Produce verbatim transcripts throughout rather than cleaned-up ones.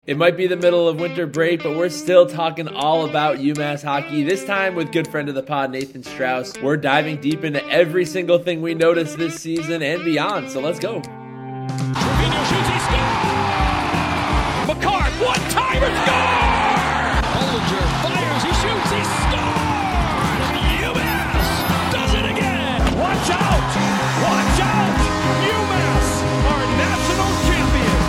It might be the middle of winter break, but we're still talking all about UMass hockey, this time with good friend of the pod, Nathan Strauss. We're diving deep into every single thing we noticed this season and beyond, so let's go. Trevino shoots, he scores! McCart, one-timer, score! Hollinger fires, he shoots, he scores! UMass does it again! Watch out! Watch out! UMass are national champions!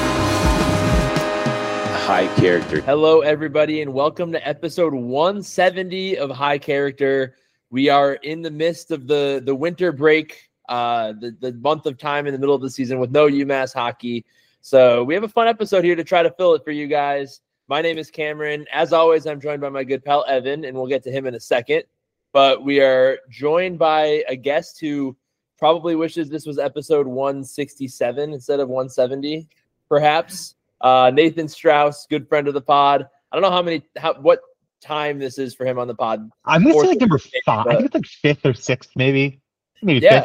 High Character. Hello, everybody, and welcome to episode one seventy of High Character. We are in the midst of the, the winter break, uh, the, the month of time in the middle of the season with no UMass hockey. So we have a fun episode here to try to fill it for you guys. My name is Cameron. As always, I'm joined by my good pal, Evan, and we'll get to him in a second. But we are joined by a guest who probably wishes this was episode one sixty-seven instead of one seventy, perhaps. Uh, Nathan Strauss, good friend of the pod. I don't know how many, how, what time this is for him on the pod. I'm going to say like number five. I think it's like fifth or sixth, maybe. Maybe yeah. fifth.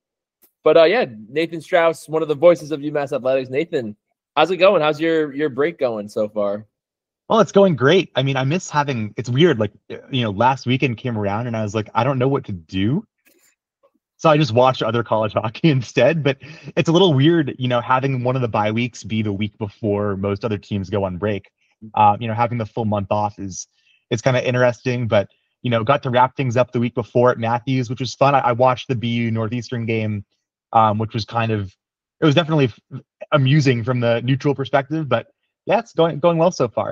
But uh, yeah, Nathan Strauss, one of the voices of UMass Athletics. Nathan, how's it going? How's your, your break going so far? Well, it's going great. I mean, I miss having, it's weird. Like, you know, last weekend came around and I was like, I don't know what to do. So I just watched other college hockey instead, but it's a little weird, you know, having one of the bye weeks be the week before most other teams go on break. Uh, you know, having the full month off is, it's kind of interesting, but, you know, got to wrap things up the week before at Matthews, which was fun. I, I watched the B U Northeastern game, um, which was kind of, it was definitely f- amusing from the neutral perspective, but yeah, it's going, going well so far.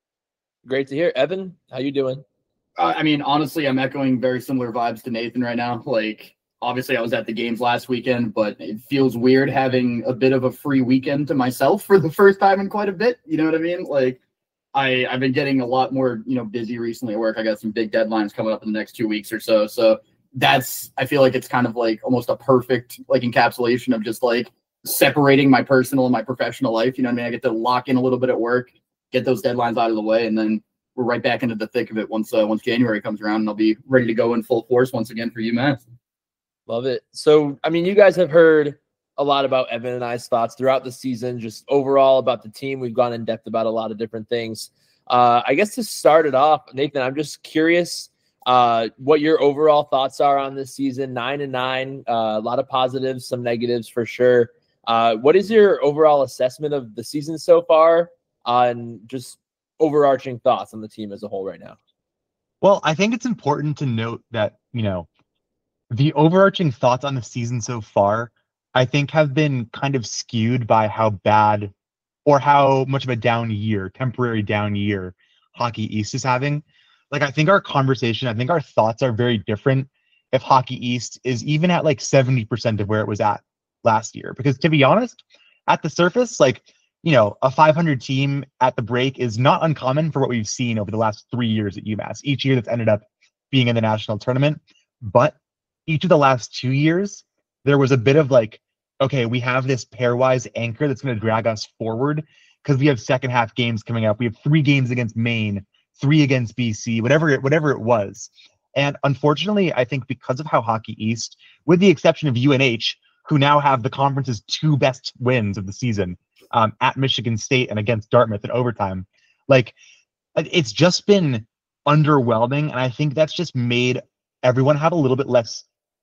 Great to hear. Evan, how you doing? Uh, I mean, honestly, I'm echoing very similar vibes to Nathan right now. Like, obviously, I was at the games last weekend, but it feels weird having a bit of a free weekend to myself for the first time in quite a bit. You know what I mean? Like, I, I've been getting a lot more, you know, busy recently at work. I got some big deadlines coming up in the next two weeks or so. So that's, I feel like it's kind of like almost a perfect, like, encapsulation of just, like, separating my personal and my professional life. You know what I mean? I get to lock in a little bit at work, get those deadlines out of the way, and then we're right back into the thick of it once uh, once January comes around, and I'll be ready to go in full force once again for UMass. Love it. So, I mean, you guys have heard a lot about Evan and I's thoughts throughout the season, just overall about the team. We've gone in depth about a lot of different things. Uh, I guess to start it off, Nathan, I'm just curious uh, what your overall thoughts are on this season. Nine and nine, uh, a lot of positives, some negatives for sure. Uh, what is your overall assessment of the season so far, uh, and just overarching thoughts on the team as a whole right now? Well, I think it's important to note that, you know, the overarching thoughts on the season so far, I think, have been kind of skewed by how bad or how much of a down year, temporary down year, Hockey East is having. Like, I think our conversation, I think our thoughts are very different if Hockey East is even at like seventy percent of where it was at last year. Because to be honest, at the surface, like, you know, a five hundred team at the break is not uncommon for what we've seen over the last three years at UMass, each year that's ended up being in the national tournament. But each of the last two years, there was a bit of like, okay, we have this pairwise anchor that's going to drag us forward because we have second half games coming up. We have three games against Maine, three against B C, whatever it, whatever it was. And unfortunately, I think because of how Hockey East, with the exception of U N H, who now have the conference's two best wins of the season, um, at Michigan State and against Dartmouth in overtime, like, it's just been underwhelming. And I think that's just made everyone have a little bit less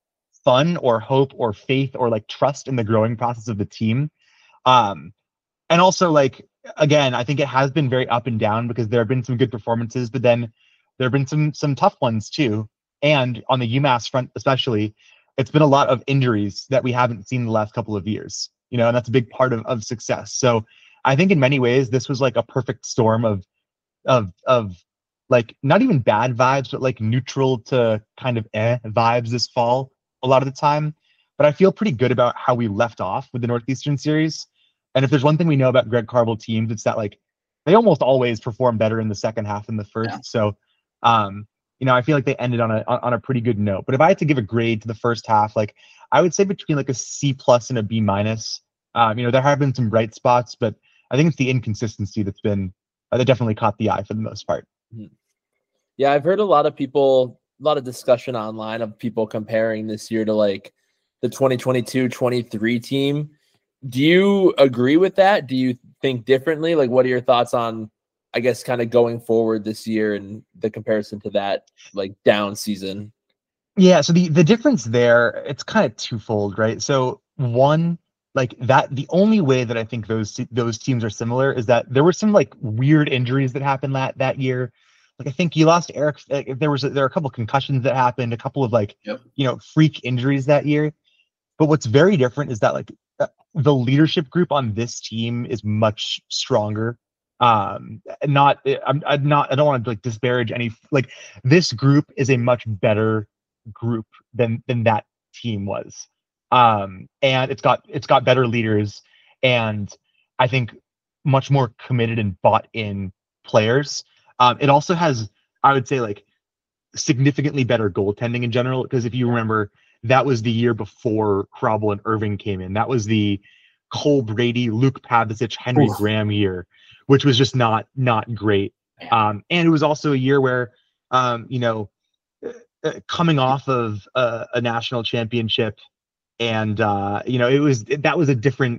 fun or hope or faith or like trust in the growing process of the team. Um, and also, like, again, I think it has been very up and down because there have been some good performances, but then there have been some some tough ones too. And on the UMass front especially, it's been a lot of injuries that we haven't seen the last couple of years, you know, and that's a big part of, of success. So I think in many ways, this was like a perfect storm of, of, of like, not even bad vibes, but like neutral to kind of eh vibes this fall a lot of the time. But I feel pretty good about how we left off with the Northeastern series. And if there's one thing we know about Greg Carvel teams, it's that like they almost always perform better in the second half than the first. Yeah. So, um, you know, I feel like they ended on a on a pretty good note. But if I had to give a grade to the first half, like I would say between like a C plus and a B minus. Um, you know, there have been some bright spots, but I think it's the inconsistency that's been uh, that definitely caught the eye for the most part. Yeah, I've heard a lot of people, a lot of discussion online of people comparing this year to like the twenty twenty-two twenty-three team. Do you agree with that? Do you think differently? Like, what are your thoughts on, I guess, kind of going forward this year and the comparison to that like down season? Yeah, so the the difference there, it's kind of twofold, right? So one, like that, the only way that I think those those teams are similar is that there were some like weird injuries that happened that that year. Like I think you lost Eric. Like, there was a, there were a couple concussions that happened, a couple of like Yep. you know freak injuries that year. But what's very different is that like uh, the leadership group on this team is much stronger. Um, not I'm, I'm not I don't want to like disparage any like this group is a much better group than than that team was. Um, and it's got it's got better leaders and I think much more committed and bought in players. Um, it also has, I would say, like significantly better goaltending in general. Because if you remember, that was the year before Crobble and Irving came in. That was the Cole Brady, Luke Pavicic, Henry Oof. Graham year, which was just not not great. Um, and it was also a year where, um, you know, uh, coming off of uh, a national championship, and uh, you know, it was that was a different.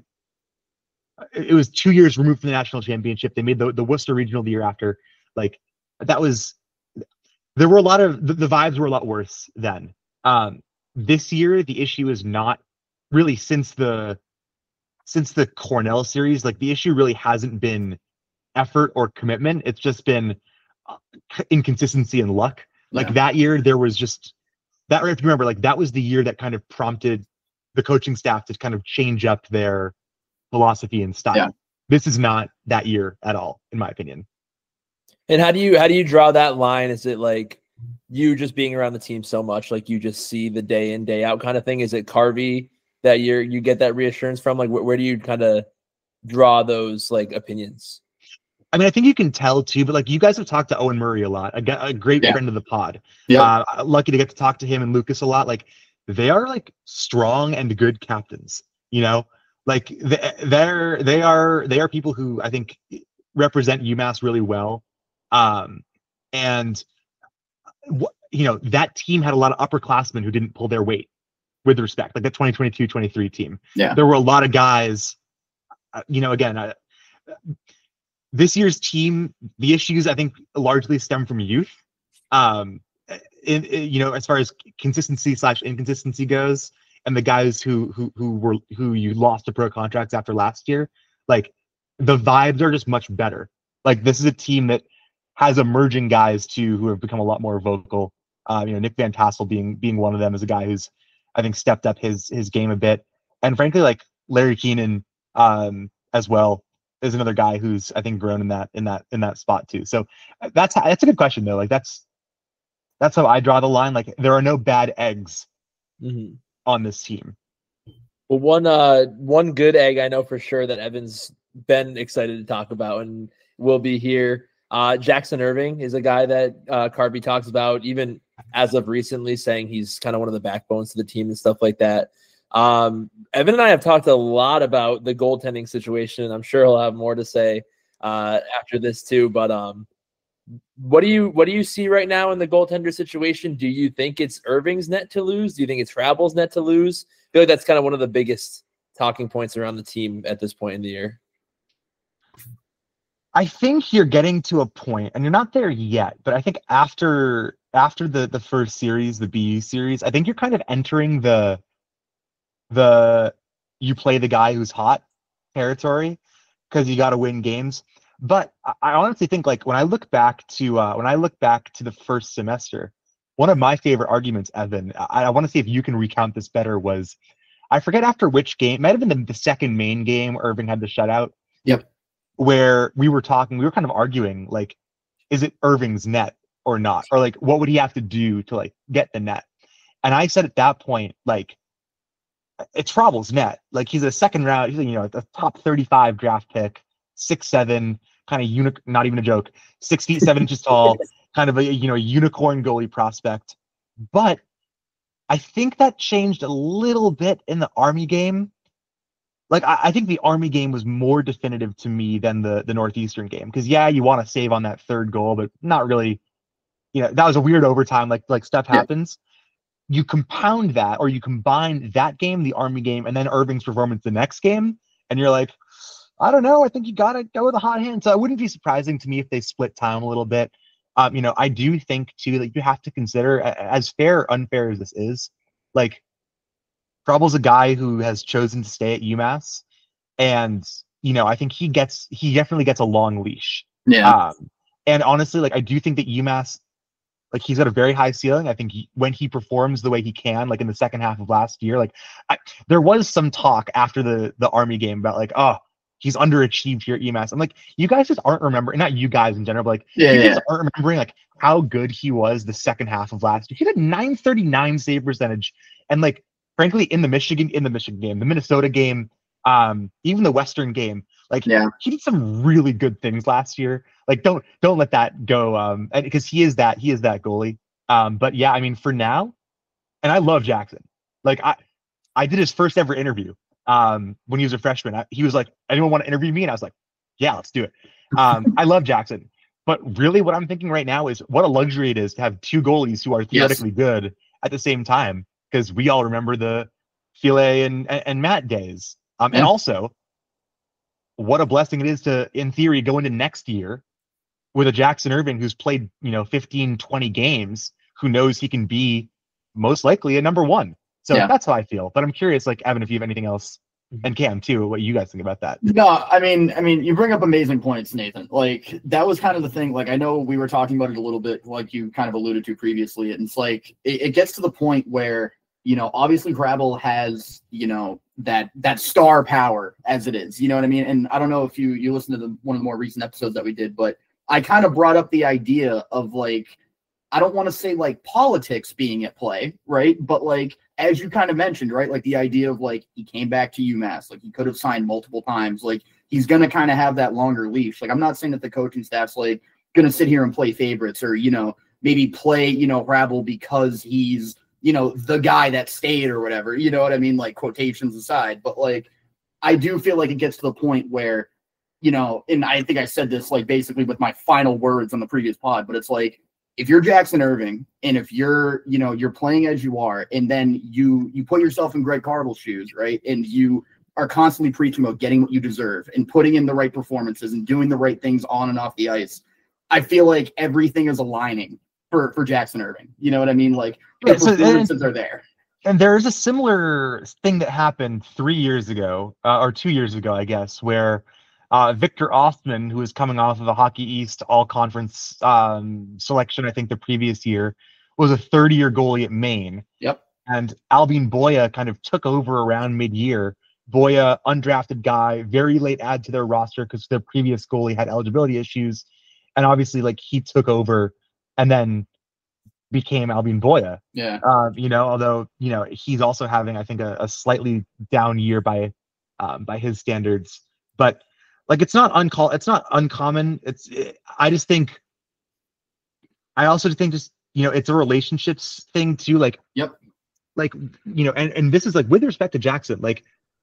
It was two years removed from the national championship. They made the the Worcester Regional the year after. Like that was, there were a lot of the, the vibes were a lot worse then. Um, this year, the issue is not really since the since the Cornell series. Like the issue really hasn't been effort or commitment. It's just been uh, inconsistency and luck. Like Yeah. that year, there was just that. If you remember, like that was the year that kind of prompted the coaching staff to kind of change up their philosophy and style. Yeah. This is not that year at all, in my opinion. And how do you how do you draw that line? Is it like you just being around the team so much, like you just see the day in, day out kind of thing? Is it Carvey that you're you get that reassurance from? Like wh- where do you kind of draw those like opinions? I mean, I think you can tell too, but like you guys have talked to Owen Murray a lot, a, g- a great Yeah. friend of the pod. Yeah. Uh, lucky to get to talk to him and Lucas a lot. Like they are like strong and good captains, you know, like they, they're, they are, they are people who I think represent UMass really well. Um, and wh- you know, that team had a lot of upperclassmen who didn't pull their weight with respect, like the twenty twenty-two twenty-three team. Yeah. There were a lot of guys, uh, you know, again, uh, this year's team, the issues I think largely stem from youth. Um, in, in, you know, as far as consistency slash inconsistency goes, and the guys who who who were who you lost to pro contracts after last year, like the vibes are just much better. Like this is a team that has emerging guys too who have become a lot more vocal. Uh, you know, Nick Van Tassel being being one of them is a guy who's I think stepped up his his game a bit, and frankly, like Larry Keenan um, as well is another guy who's I think grown in that in that in that spot too. So that's that's a good question though. Like that's that's how I draw the line. Like there are no bad eggs Mm-hmm. on this team. Well, one uh one good egg I know for sure that Evan's been excited to talk about and will be here. Uh, Jackson Irving is a guy that uh, Carvey talks about, even as of recently, saying he's kind of one of the backbones to the team and stuff like that. Um, Evan and I have talked a lot about the goaltending situation, and I'm sure he'll have more to say uh, after this too. But um, what do you what do you see right now in the goaltender situation? Do you think it's Irving's net to lose? Do you think it's Rabble's net to lose? I feel like that's kind of one of the biggest talking points around the team at this point in the year. I think you're getting to a point, and you're not there yet, but I think after after the the first series, the B U series, I think you're kind of entering the the you play the guy who's hot territory because you got to win games. But I, I honestly think like when I look back to uh, when I look back to the first semester, one of my favorite arguments, Evan, I, I want to see if you can recount this better, was I forget after which game, it might have been the, the second main game Irving had the shutout. Yep. Where we were talking, we were kind of arguing, like, is it Irving's net or not? Or like, what would he have to do to like get the net? And I said at that point, like, it's Rabble's net. Like he's a second round, he's, you know, a top thirty-five draft pick, six, seven, kind of uni- not even a joke, six feet, seven inches tall, kind of a, you know, unicorn goalie prospect. But I think that changed a little bit in the Army game. Like, I, I think the Army game was more definitive to me than the, the Northeastern game. Because, yeah, you want to save on that third goal, but not really. You know, that was a weird overtime. Like, like stuff happens. Yeah. You compound that, or you combine that game, the Army game, and then Irving's performance the next game, and you're like, I don't know. I think you got to go with a hot hand. So it wouldn't be surprising to me if they split time a little bit. Um, you know, I do think too that you have to consider, as fair or unfair as this is, like Trouble's a guy who has chosen to stay at UMass, and you know, I think he gets he definitely gets a long leash. Yeah. Um, and honestly, like I do think that UMass, like he's got a very high ceiling. I think he, when he performs the way he can, like in the second half of last year, like I, there was some talk after the the Army game about like, oh, he's underachieved here at UMass. I'm like, you guys just aren't remembering, not you guys in general, but like Yeah, you yeah. guys aren't remembering like how good he was the second half of last year. He had a nine thirty-nine save percentage, and like frankly, in the Michigan in the Michigan game, the Minnesota game, um, even the Western game, like Yeah. he did some really good things last year. Like don't don't let that go, um, because he is that he is that goalie. Um, but yeah, I mean, for now, and I love Jackson. Like I, I did his first ever interview um, when he was a freshman. I, he was like, "Anyone want to interview me?" And I was like, "Yeah, let's do it." Um, I love Jackson, but really, what I'm thinking right now is what a luxury it is to have two goalies who are theoretically yes. good at the same time. Because we all remember the File and, and and Matt days, um, yeah. and also what a blessing it is to, in theory, go into next year with a Jackson Irving who's played, you know, fifteen, twenty games, who knows he can be most likely a number one. So yeah. that's how I feel. But I'm curious, like, Evan, if you have anything else, and Cam too, what you guys think about that. No, I mean, I mean, you bring up amazing points, Nathan. Like, that was kind of the thing. Like, I know we were talking about it a little bit, like you kind of alluded to previously. And it's like, it, it gets to the point where, you know, obviously Hrabal has, you know, that that star power as it is. You know what I mean? And I don't know if you you listened to the, one of the more recent episodes that we did, but I kind of brought up the idea of like, I don't want to say like politics being at play, right? But like, as you kind of mentioned, right? Like the idea of like, he came back to UMass, like he could have signed multiple times. Like he's going to kind of have that longer leash. Like, I'm not saying that the coaching staff's like going to sit here and play favorites or, you know, maybe play, you know, Hrabal because he's, you know, the guy that stayed or whatever, you know what I mean? Like quotations aside, but like, I do feel like it gets to the point where, you know, and I think I said this like basically with my final words on the previous pod, but it's like, if you're Jackson Irving and if you're, you know, you're playing as you are, and then you, you put yourself in Greg Carvel's shoes, right? And you are constantly preaching about getting what you deserve and putting in the right performances and doing the right things on and off the ice. I feel like everything is aligning for, for Jackson Irving. You know what I mean? Like the yeah, so, performances and, are there. And there's a similar thing that happened three years ago, uh, or two years ago, I guess, where Uh, Victor Ostman, who was coming off of a Hockey East all-conference um, selection, I think the previous year, was a third-year goalie at Maine. Yep. And Albin Boya kind of took over around mid-year. Boya, undrafted guy, very late add to their roster because their previous goalie had eligibility issues. And obviously, like, he took over and then became Albin Boya. Yeah. Uh, you know, although, you know, he's also having, I think, a, a slightly down year by um, by his standards. But like, it's not uncall. It's not uncommon. It's. It, I just think. I also think just you know it's a relationships thing too. Like. Yep. Like you know, and and this is like with respect to Jackson. Like.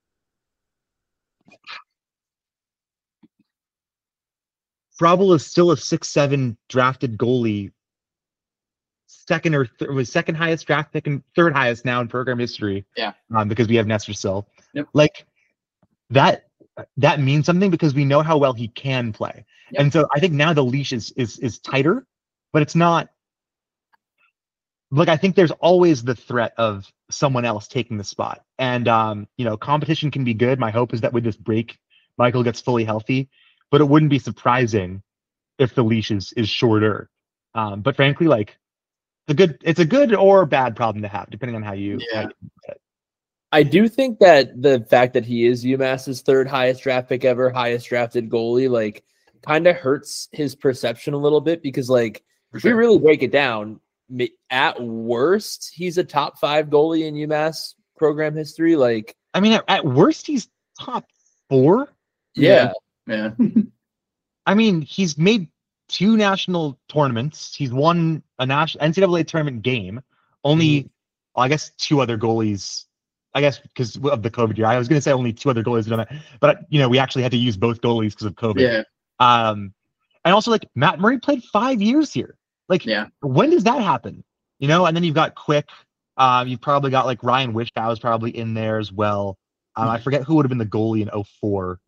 Hrabal is still a six seven drafted goalie. Second or th- was second highest draft pick and third highest now in program history. Yeah. Um, because we have Nestor still. Yep. Like that. That means something because we know how well he can play. Yep. And so I think now the leash is is is tighter, but it's not like I think there's always the threat of someone else taking the spot. And um, you know, competition can be good. My hope is that with this break, Michael gets fully healthy, but it wouldn't be surprising if the leash is is shorter. Um, but frankly, like the good it's a good or bad problem to have, depending on how you yeah. how you it. I do think that the fact that he is UMass's third highest draft pick ever, highest drafted goalie, like kind of hurts his perception a little bit because, like, For if sure. we really break it down, at worst, he's a top five goalie in UMass program history. Like, I mean, at, at worst, he's top four. Yeah. Yeah. I mean, he's made two national tournaments. He's won a national N C double A tournament game. Only, mm-hmm. well, I guess, two other goalies. I guess because of the COVID year. I was going to say only two other goalies have done that, but you know we actually had to use both goalies because of COVID. Yeah. Um, and also like Matt Murray played five years here. Like, yeah. when does that happen? You know, and then you've got Quick. Um, you've probably got like Ryan Wishow is probably in there as well. Um, I forget who would have been the goalie in oh four.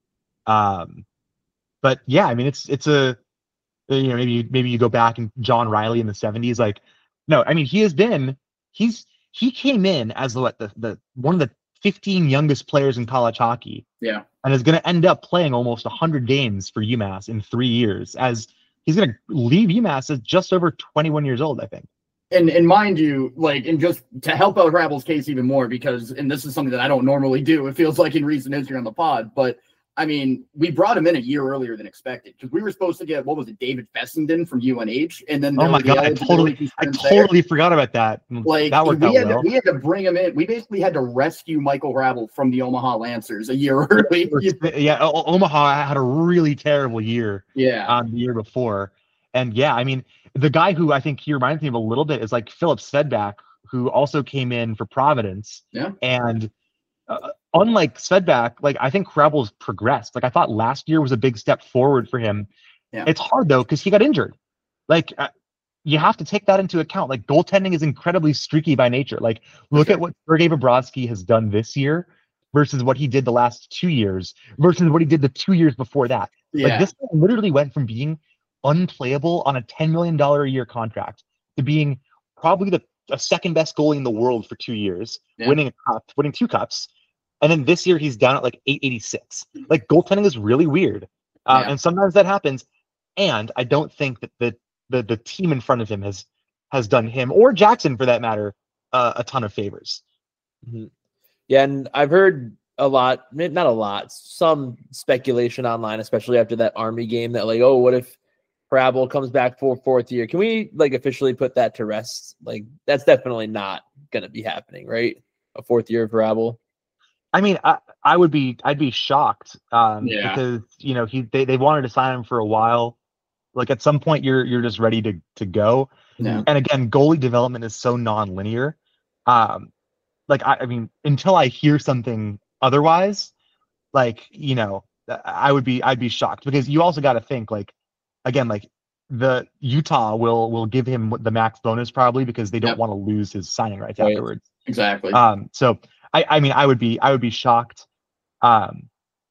Um, but yeah, I mean, it's it's a you know maybe maybe you go back and John Riley in the seventies, like no, I mean he has been he's he came in as the what the, the one of the fifteen youngest players in college hockey. Yeah. And is going to end up playing almost one hundred games for UMass in three years as he's going to leave UMass as just over twenty-one years old, I think. And and mind you, like, and just to help out Rabble's case even more, because, and this is something that I don't normally do, it feels like in recent history on the pod, but I mean, we brought him in a year earlier than expected because we were supposed to get, what was it, David Fessenden from U N H, and then oh my god, I totally, I totally there. forgot about that. Like that we had, well. to, we had to bring him in. We basically had to rescue Michael Rabble from the Omaha Lancers a year early. Yeah, o- Omaha had a really terrible year. Yeah, um, the year before, and yeah, I mean, the guy who I think he reminds me of a little bit is like Philip Svedback, who also came in for Providence. Yeah, and. Uh, unlike Svedback, like I think Rabble's progressed. Like I thought last year was a big step forward for him. Yeah. It's hard though because he got injured. Like uh, you have to take that into account. Like goaltending is incredibly streaky by nature. Like look at what Sergei Bobrovsky has done this year versus what he did the last two years versus what he did the two years before that. Yeah. Like this guy literally went from being unplayable on a ten million dollars a year contract to being probably the a second best goalie in the world for two years, yeah. winning a cup, winning two cups. And then this year he's down at like eight eighty-six. Like goaltending is really weird. Uh, yeah. And sometimes that happens. And I don't think that the, the, the team in front of him has, has done him or Jackson for that matter, uh, a ton of favors. Mm-hmm. Yeah. And I've heard a lot, not a lot, some speculation online, especially after that Army game that like, oh, what if Rabble comes back for fourth year? Can we like officially put that to rest? Like that's definitely not going to be happening, right? A fourth year of Rabble. I mean, I, I would be, I'd be shocked um, yeah. because you know he they, they wanted to sign him for a while. Like at some point, you're you're just ready to to go. Yeah. And again, goalie development is so non-linear. Um, like I, I mean, until I hear something otherwise, like you know, I would be I'd be shocked because you also got to think like, again, like the Utah will will give him the max bonus probably because they don't yep. want to lose his signing rights right. afterwards. Exactly. Um, so. I, I mean, I would be, I would be shocked. Um,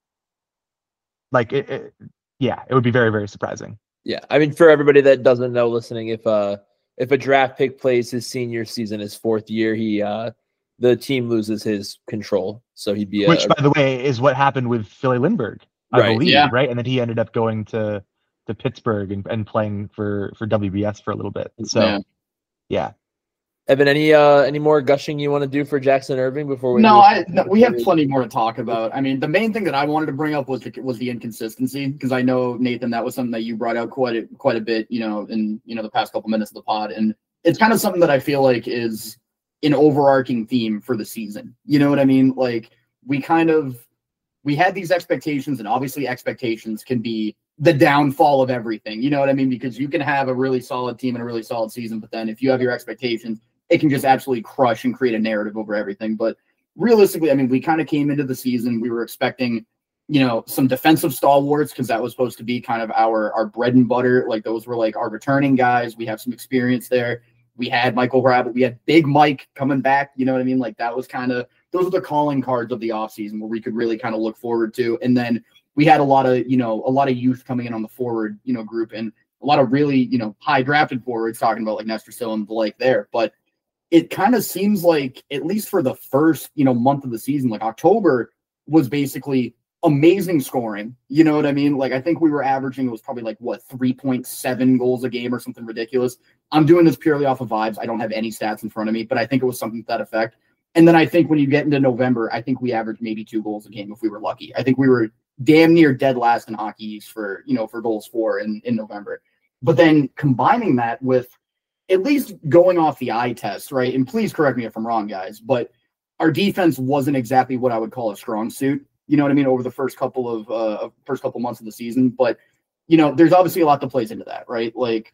like, it, it, yeah, it would be very, very surprising. Yeah, I mean, for everybody that doesn't know, listening, if uh, if a draft pick plays his senior season, his fourth year, he uh, the team loses his control, so he'd be. A, Which, by the way, is what happened with Philly Lindbergh, I right, believe, yeah. right? And then he ended up going to to Pittsburgh and, and playing for for W B S for a little bit. So, yeah. yeah. Evan, any uh any more gushing you want to do for Jackson Irving before we? No, I no, we have plenty more to talk about. I mean, the main thing that I wanted to bring up was the, was the inconsistency because I know Nathan, that was something that you brought out quite a, quite a bit, you know, in you know the past couple minutes of the pod, and it's kind of something that I feel like is an overarching theme for the season. You know what I mean? Like we kind of we had these expectations, and obviously expectations can be the downfall of everything. You know what I mean? Because you can have a really solid team and a really solid season, but then if you have your expectations, it can just absolutely crush and create a narrative over everything. But realistically, I mean, we kind of came into the season, we were expecting, you know, some defensive stalwarts because that was supposed to be kind of our, our bread and butter. Like those were like our returning guys. We have some experience there. We had Michael Rabble. We had Big Mike coming back. You know what I mean? Like that was kind of, those were the calling cards of the offseason where we could really kind of look forward to. And then we had a lot of, you know, a lot of youth coming in on the forward, you know, group and a lot of really, you know, high drafted forwards talking about like Nestor Sill and the like there. But it kind of seems like, at least for the first, you know, month of the season, like October was basically amazing scoring. You know what I mean? Like, I think we were averaging, it was probably like, what, three point seven goals a game or something ridiculous. I'm doing this purely off of vibes. I don't have any stats in front of me, but I think it was something to that effect. And then I think when you get into November, I think we averaged maybe two goals a game if we were lucky. I think we were damn near dead last in Hockey East for, you know, for goals for in, in November. But then combining that with at least going off the eye test, right? And please correct me if I'm wrong, guys, but our defense wasn't exactly what I would call a strong suit. You know what I mean? Over the first couple of uh, first couple months of the season, but you know, there's obviously a lot that plays into that, right? Like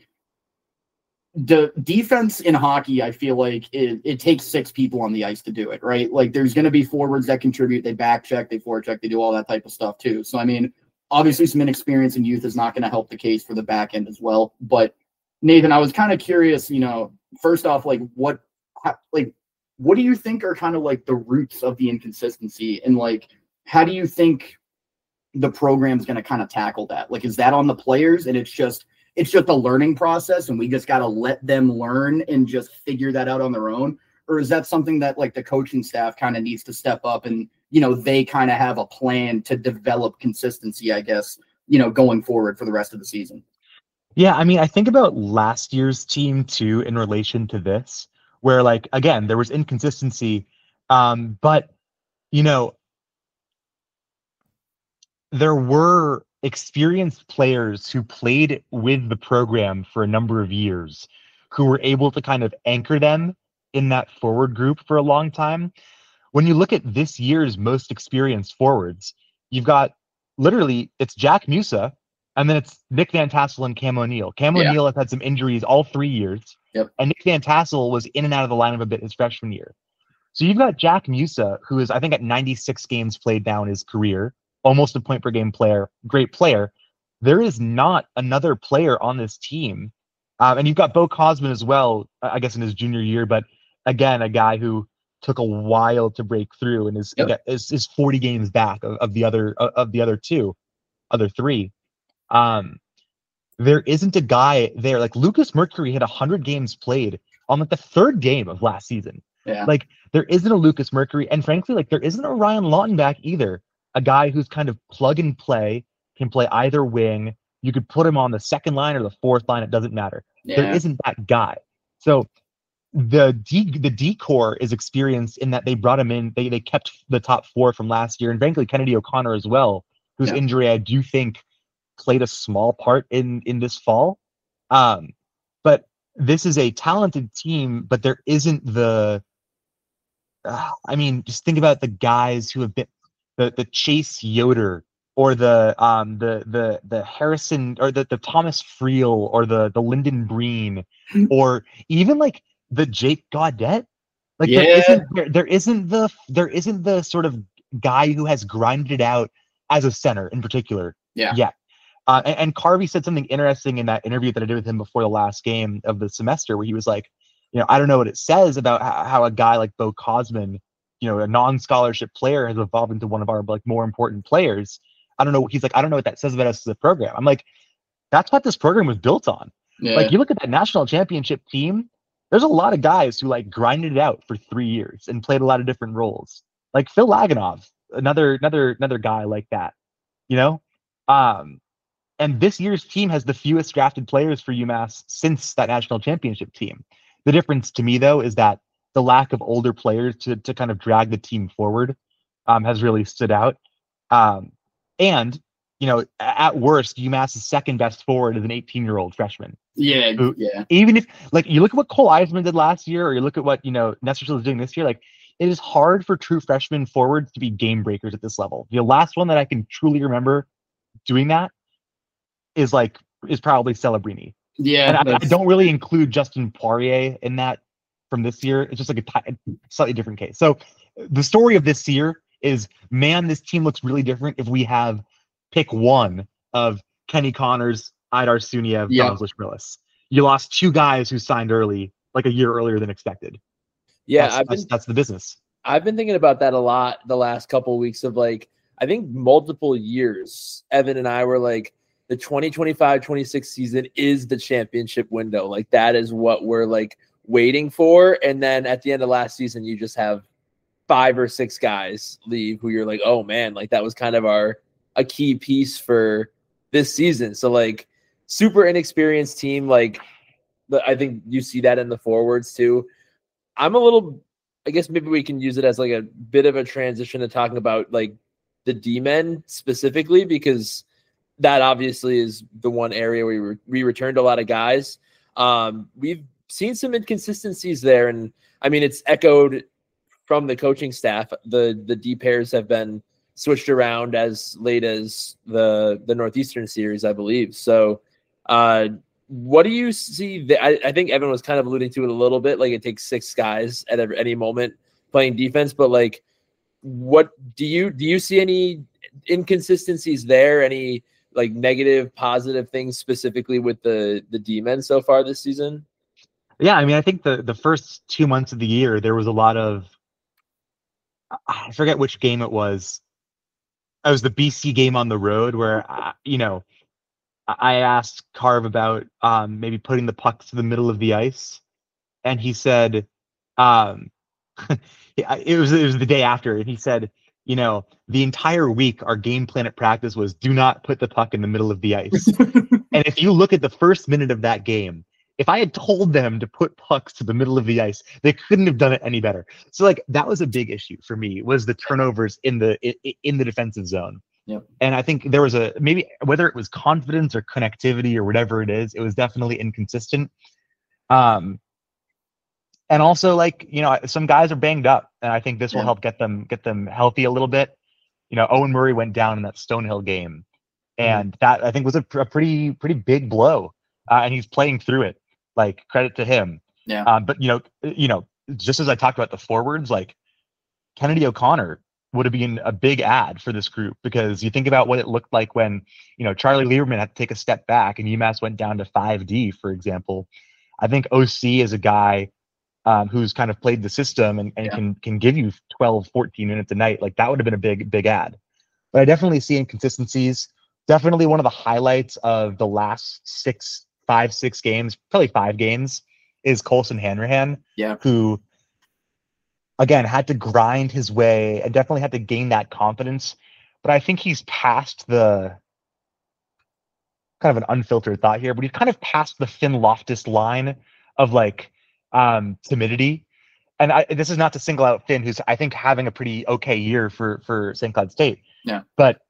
the defense in hockey, I feel like it, it takes six people on the ice to do it, right? Like there's going to be forwards that contribute, they back check, they forward check, they do all that type of stuff too. So I mean, obviously some inexperience and youth is not going to help the case for the back end as well, but Nathan, I was kind of curious, you know, first off, like what, like, what do you think are kind of like the roots of the inconsistency? And like, how do you think the program's going to kind of tackle that? Like, is that on the players and it's just it's just a learning process and we just got to let them learn and just figure that out on their own? Or is that something that like the coaching staff kind of needs to step up and, you know, they kind of have a plan to develop consistency, I guess, you know, going forward for the rest of the season? Yeah, I mean, I think about last year's team too in relation to this, where like, again, there was inconsistency, um, but, you know, there were experienced players who played with the program for a number of years who were able to kind of anchor them in that forward group for a long time. When you look at this year's most experienced forwards, you've got literally it's Jack Musa, and then it's Nick Van Tassel and Cam O'Neill. Cam Yeah. O'Neill has had some injuries all three years, Yep. and Nick Van Tassel was in and out of the lineup a bit his freshman year. So you've got Jack Musa, who is, I think, at ninety-six games played now in his career, almost a point per game player, great player. There is not another player on this team. Um, and you've got Bo Cosman as well, I guess, in his junior year, but again, a guy who took a while to break through and is Yep. is, is forty games back of, of the other of the other two, other three. Um, there isn't a guy there like Lucas Mercury had one hundred games played on like the third game of last season. Yeah. Like there isn't a Lucas Mercury, and frankly, like there isn't a Ryan Lautenbach either. A guy who's kind of plug and play, can play either wing. You could put him on the second line or the fourth line; it doesn't matter. Yeah. There isn't that guy. So the D the D core is experienced in that they brought him in. They they kept the top four from last year, and frankly, Kennedy O'Connor as well, whose Yeah. injury I do think played a small part in in this fall. Um, but this is a talented team, but there isn't the. Uh, I mean, just think about the guys who have been the the Chase Yoder or the um the the the Harrison or the the Thomas Friel or the the Lyndon Breen or even like the Jake Gaudette. Like Yeah. there isn't there, there isn't the there isn't the sort of guy who has grinded it out as a center in particular. Yeah. Yeah. Uh, and, and Carvey said something interesting in that interview that I did with him before the last game of the semester, where he was like, you know, I don't know what it says about how, how a guy like Bo Cosman, you know, a non-scholarship player, has evolved into one of our like more important players. I don't know. He's like, I don't know what that says about us as a program. I'm like, that's what this program was built on. Yeah. Like you look at that national championship team, there's a lot of guys who like grinded it out for three years and played a lot of different roles. Like Phil Laganov, another another another guy like that, you know. Um, and this year's team has the fewest drafted players for UMass since that national championship team. The difference to me though is that the lack of older players to to kind of drag the team forward um, has really stood out. Um, and you know, at worst, UMass's second best forward is an eighteen-year-old freshman. Yeah. Who- Yeah. Even if, like, you look at what Cole Eisman did last year, or you look at what, you know, Nestor is doing this year, like, it is hard for true freshman forwards to be game breakers at this level. The last one that I can truly remember doing that is, like, is probably Celebrini. Yeah. And I, I that's- don't really include Justin Poirier in that from this year. It's just like a t- slightly different case. So the story of this year is, man, this team looks really different if we have pick one of Kenny Connors, Idar Suniev, Yeah. Gonzalez Willis. You lost two guys who signed early, like a year earlier than expected. Yeah, that's, I've that's, been that's the business. I've been thinking about that a lot the last couple of weeks of like, I think multiple years, Evan and I were like, the twenty twenty-five twenty-six season is the championship window. Like that is what we're like waiting for. And then at the end of last season, you just have five or six guys leave who you're like, oh man, like that was kind of our, a key piece for this season. So like super inexperienced team. Like the, I think you see that in the forwards too. I'm a little, I guess maybe we can use it as like a bit of a transition to talking about like the D-men specifically, because that obviously is the one area where we, re- we returned a lot of guys. Um, we've seen some inconsistencies there. And I mean, it's echoed from the coaching staff. The, the D pairs have been switched around as late as the, the Northeastern series, I believe. So uh, what do you see? The, I, I think Evan was kind of alluding to it a little bit. Like it takes six guys at every, any moment playing defense, but like, what do you, do you see any inconsistencies there? Any like negative, positive things specifically with the, the D-men so far this season? Yeah, I mean, I think the, the first two months of the year, there was a lot of, I forget which game it was. it was the B C game on the road where, uh, you know, I asked Carve about um, maybe putting the puck to the middle of the ice, and he said, um, it was it was the day after, and he said, you know, the entire week our game plan at practice was do not put the puck in the middle of the ice. And if you look at the first minute of that game, if I had told them to put pucks to the middle of the ice, they couldn't have done it any better. So like that was a big issue for me, was the turnovers in the in, in the defensive zone. Yep. And I think there was a maybe whether it was confidence or connectivity or whatever it is, it was definitely inconsistent. Um, and also like, you know, some guys are banged up, and I think this will Yeah. help get them get them healthy a little bit. You know, Owen Murray went down in that Stonehill game, and that I think was a, a pretty pretty big blow, uh, and he's playing through it. Like, credit to him. Yeah. Um, but you know, you know, just as I talked about the forwards, like Kennedy O'Connor would have been a big ad for this group, because you think about what it looked like when, you know, Charlie Lieberman had to take a step back and UMass went down to five D, for example. I think O C is a guy um, who's kind of played the system and, and Yeah. can can give you twelve, fourteen minutes a night. Like that would have been a big, big ad. But I definitely see inconsistencies. Definitely one of the highlights of the last six, five, six games, probably five games, is Colson Hanrahan, Yeah. who again had to grind his way and definitely had to gain that confidence. But I think he's past the kind of an unfiltered thought here, but he's kind of past the Finn Loftus line of like um, timidity. And I, this is not to single out Finn, who's I think having a pretty okay year for for Saint Cloud State. Yeah. But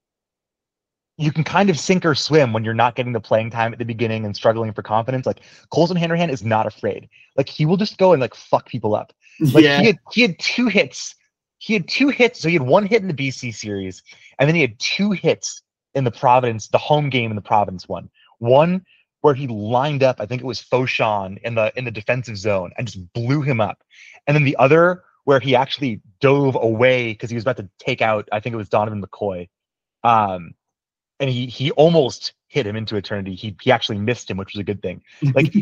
you can kind of sink or swim when you're not getting the playing time at the beginning and struggling for confidence. Like Colson Hanrahan is not afraid. Like he will just go and like fuck people up. Like yeah. he had he had two hits. He had two hits. So he had one hit in the B C series, and then he had two hits in the Providence, the home game in the Providence one. One where he lined up, I think it was Fauchon in the in the defensive zone and just blew him up. And then the other where he actually dove away because he was about to take out, I think it was Donovan McCoy. Um, and he he almost hit him into eternity. He he actually missed him, which was a good thing. Like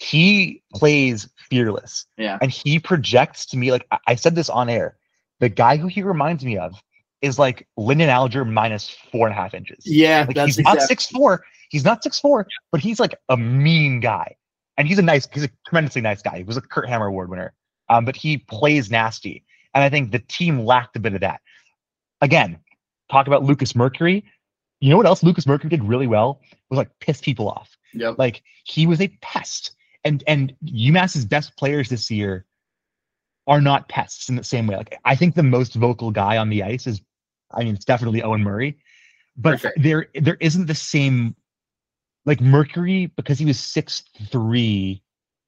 he plays fearless. Yeah. And he projects to me, like I, I said this on air, the guy who he reminds me of is like Lyndon Alger minus four and a half inches. Yeah. Like that's he's not exact- six four. He's not six four, but he's like a mean guy. And he's a nice, he's a tremendously nice guy. He was a Kurt Hammer Award winner. Um, but he plays nasty. And I think the team lacked a bit of that. Again, talk about Lucas Mercury. You know what else Lucas Mercury did really well? Was like piss people off. Yep. Like he was a pest. And and UMass's best players this year are not pests in the same way. Like I think the most vocal guy on the ice is, I mean, it's definitely Owen Murray. But For sure. there there isn't the same, like Mercury, because he was six three,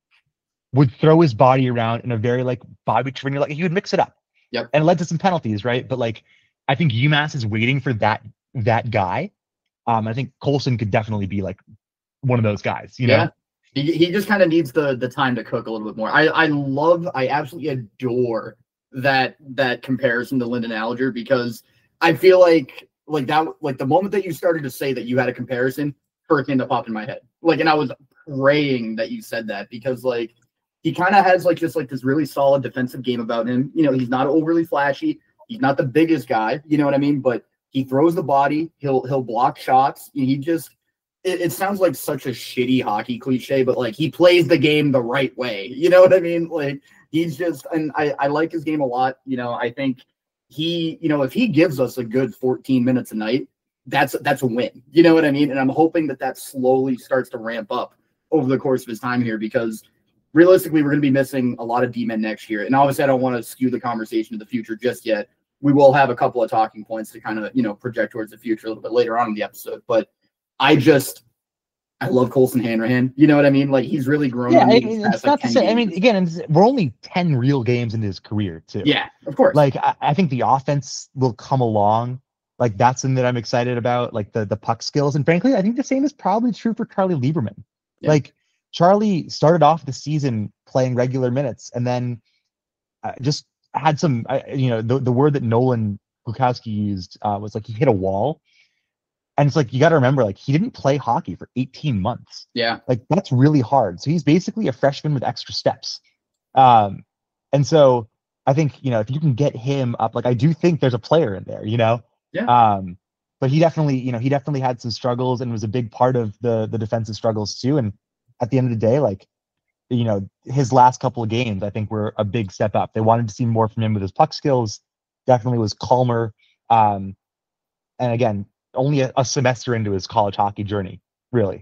would throw his body around in a very like Bobby Trivigny, like he would mix it up. Yep. And it led to some penalties, right? But like I think UMass is waiting for that that guy. Um, I think Colson could definitely be like one of those guys, you yeah. know? He, he just kind of needs the the time to cook a little bit more. I, I love, I absolutely adore that that comparison to Lyndon Alger, because I feel like like that like the moment that you started to say that you had a comparison, hurricane that popped in my head. Like, and I was praying that you said that, because like he kind of has like just like this really solid defensive game about him. You know, he's not overly flashy. He's not the biggest guy. You know what I mean? But he throws the body. He'll he'll block shots. He just it, it sounds like such a shitty hockey cliche, but like he plays the game the right way. You know what I mean? Like he's just, and I, I like his game a lot. You know, I think he, you know, if he gives us a good fourteen minutes a night, that's that's a win. You know what I mean? And I'm hoping that that slowly starts to ramp up over the course of his time here, because realistically, we're going to be missing a lot of D-men next year. And obviously, I don't want to skew the conversation to the future just yet. We will have a couple of talking points to kind of, you know, project towards the future a little bit later on in the episode. But I just, I love Colson Hanrahan. You know what I mean? Like he's really grown. Yeah, on me it, these it's past, not like, to ten say. I mean, games. again, it's, we're only ten real games into his career, too. Yeah, of course. Like I, I think the offense will come along. Like that's something that I'm excited about. Like the the puck skills, and frankly, I think the same is probably true for Charlie Lieberman. Yeah. Like Charlie started off the season playing regular minutes, and then uh, just had some. Uh, you know, the the word that Nolan Bukowski used uh, was like he hit a wall. And it's like, you got to remember, like, he didn't play hockey for eighteen months. Yeah. Like, that's really hard. So he's basically a freshman with extra steps. Um, and so I think, you know, if you can get him up, like, I do think there's a player in there, you know? Yeah. Um, but he definitely, you know, he definitely had some struggles and was a big part of the the defensive struggles too. And at the end of the day, like, you know, his last couple of games, I think, were a big step up. They wanted to see more from him with his puck skills. Definitely was calmer. Um, and again, only a, a semester into his college hockey journey, really.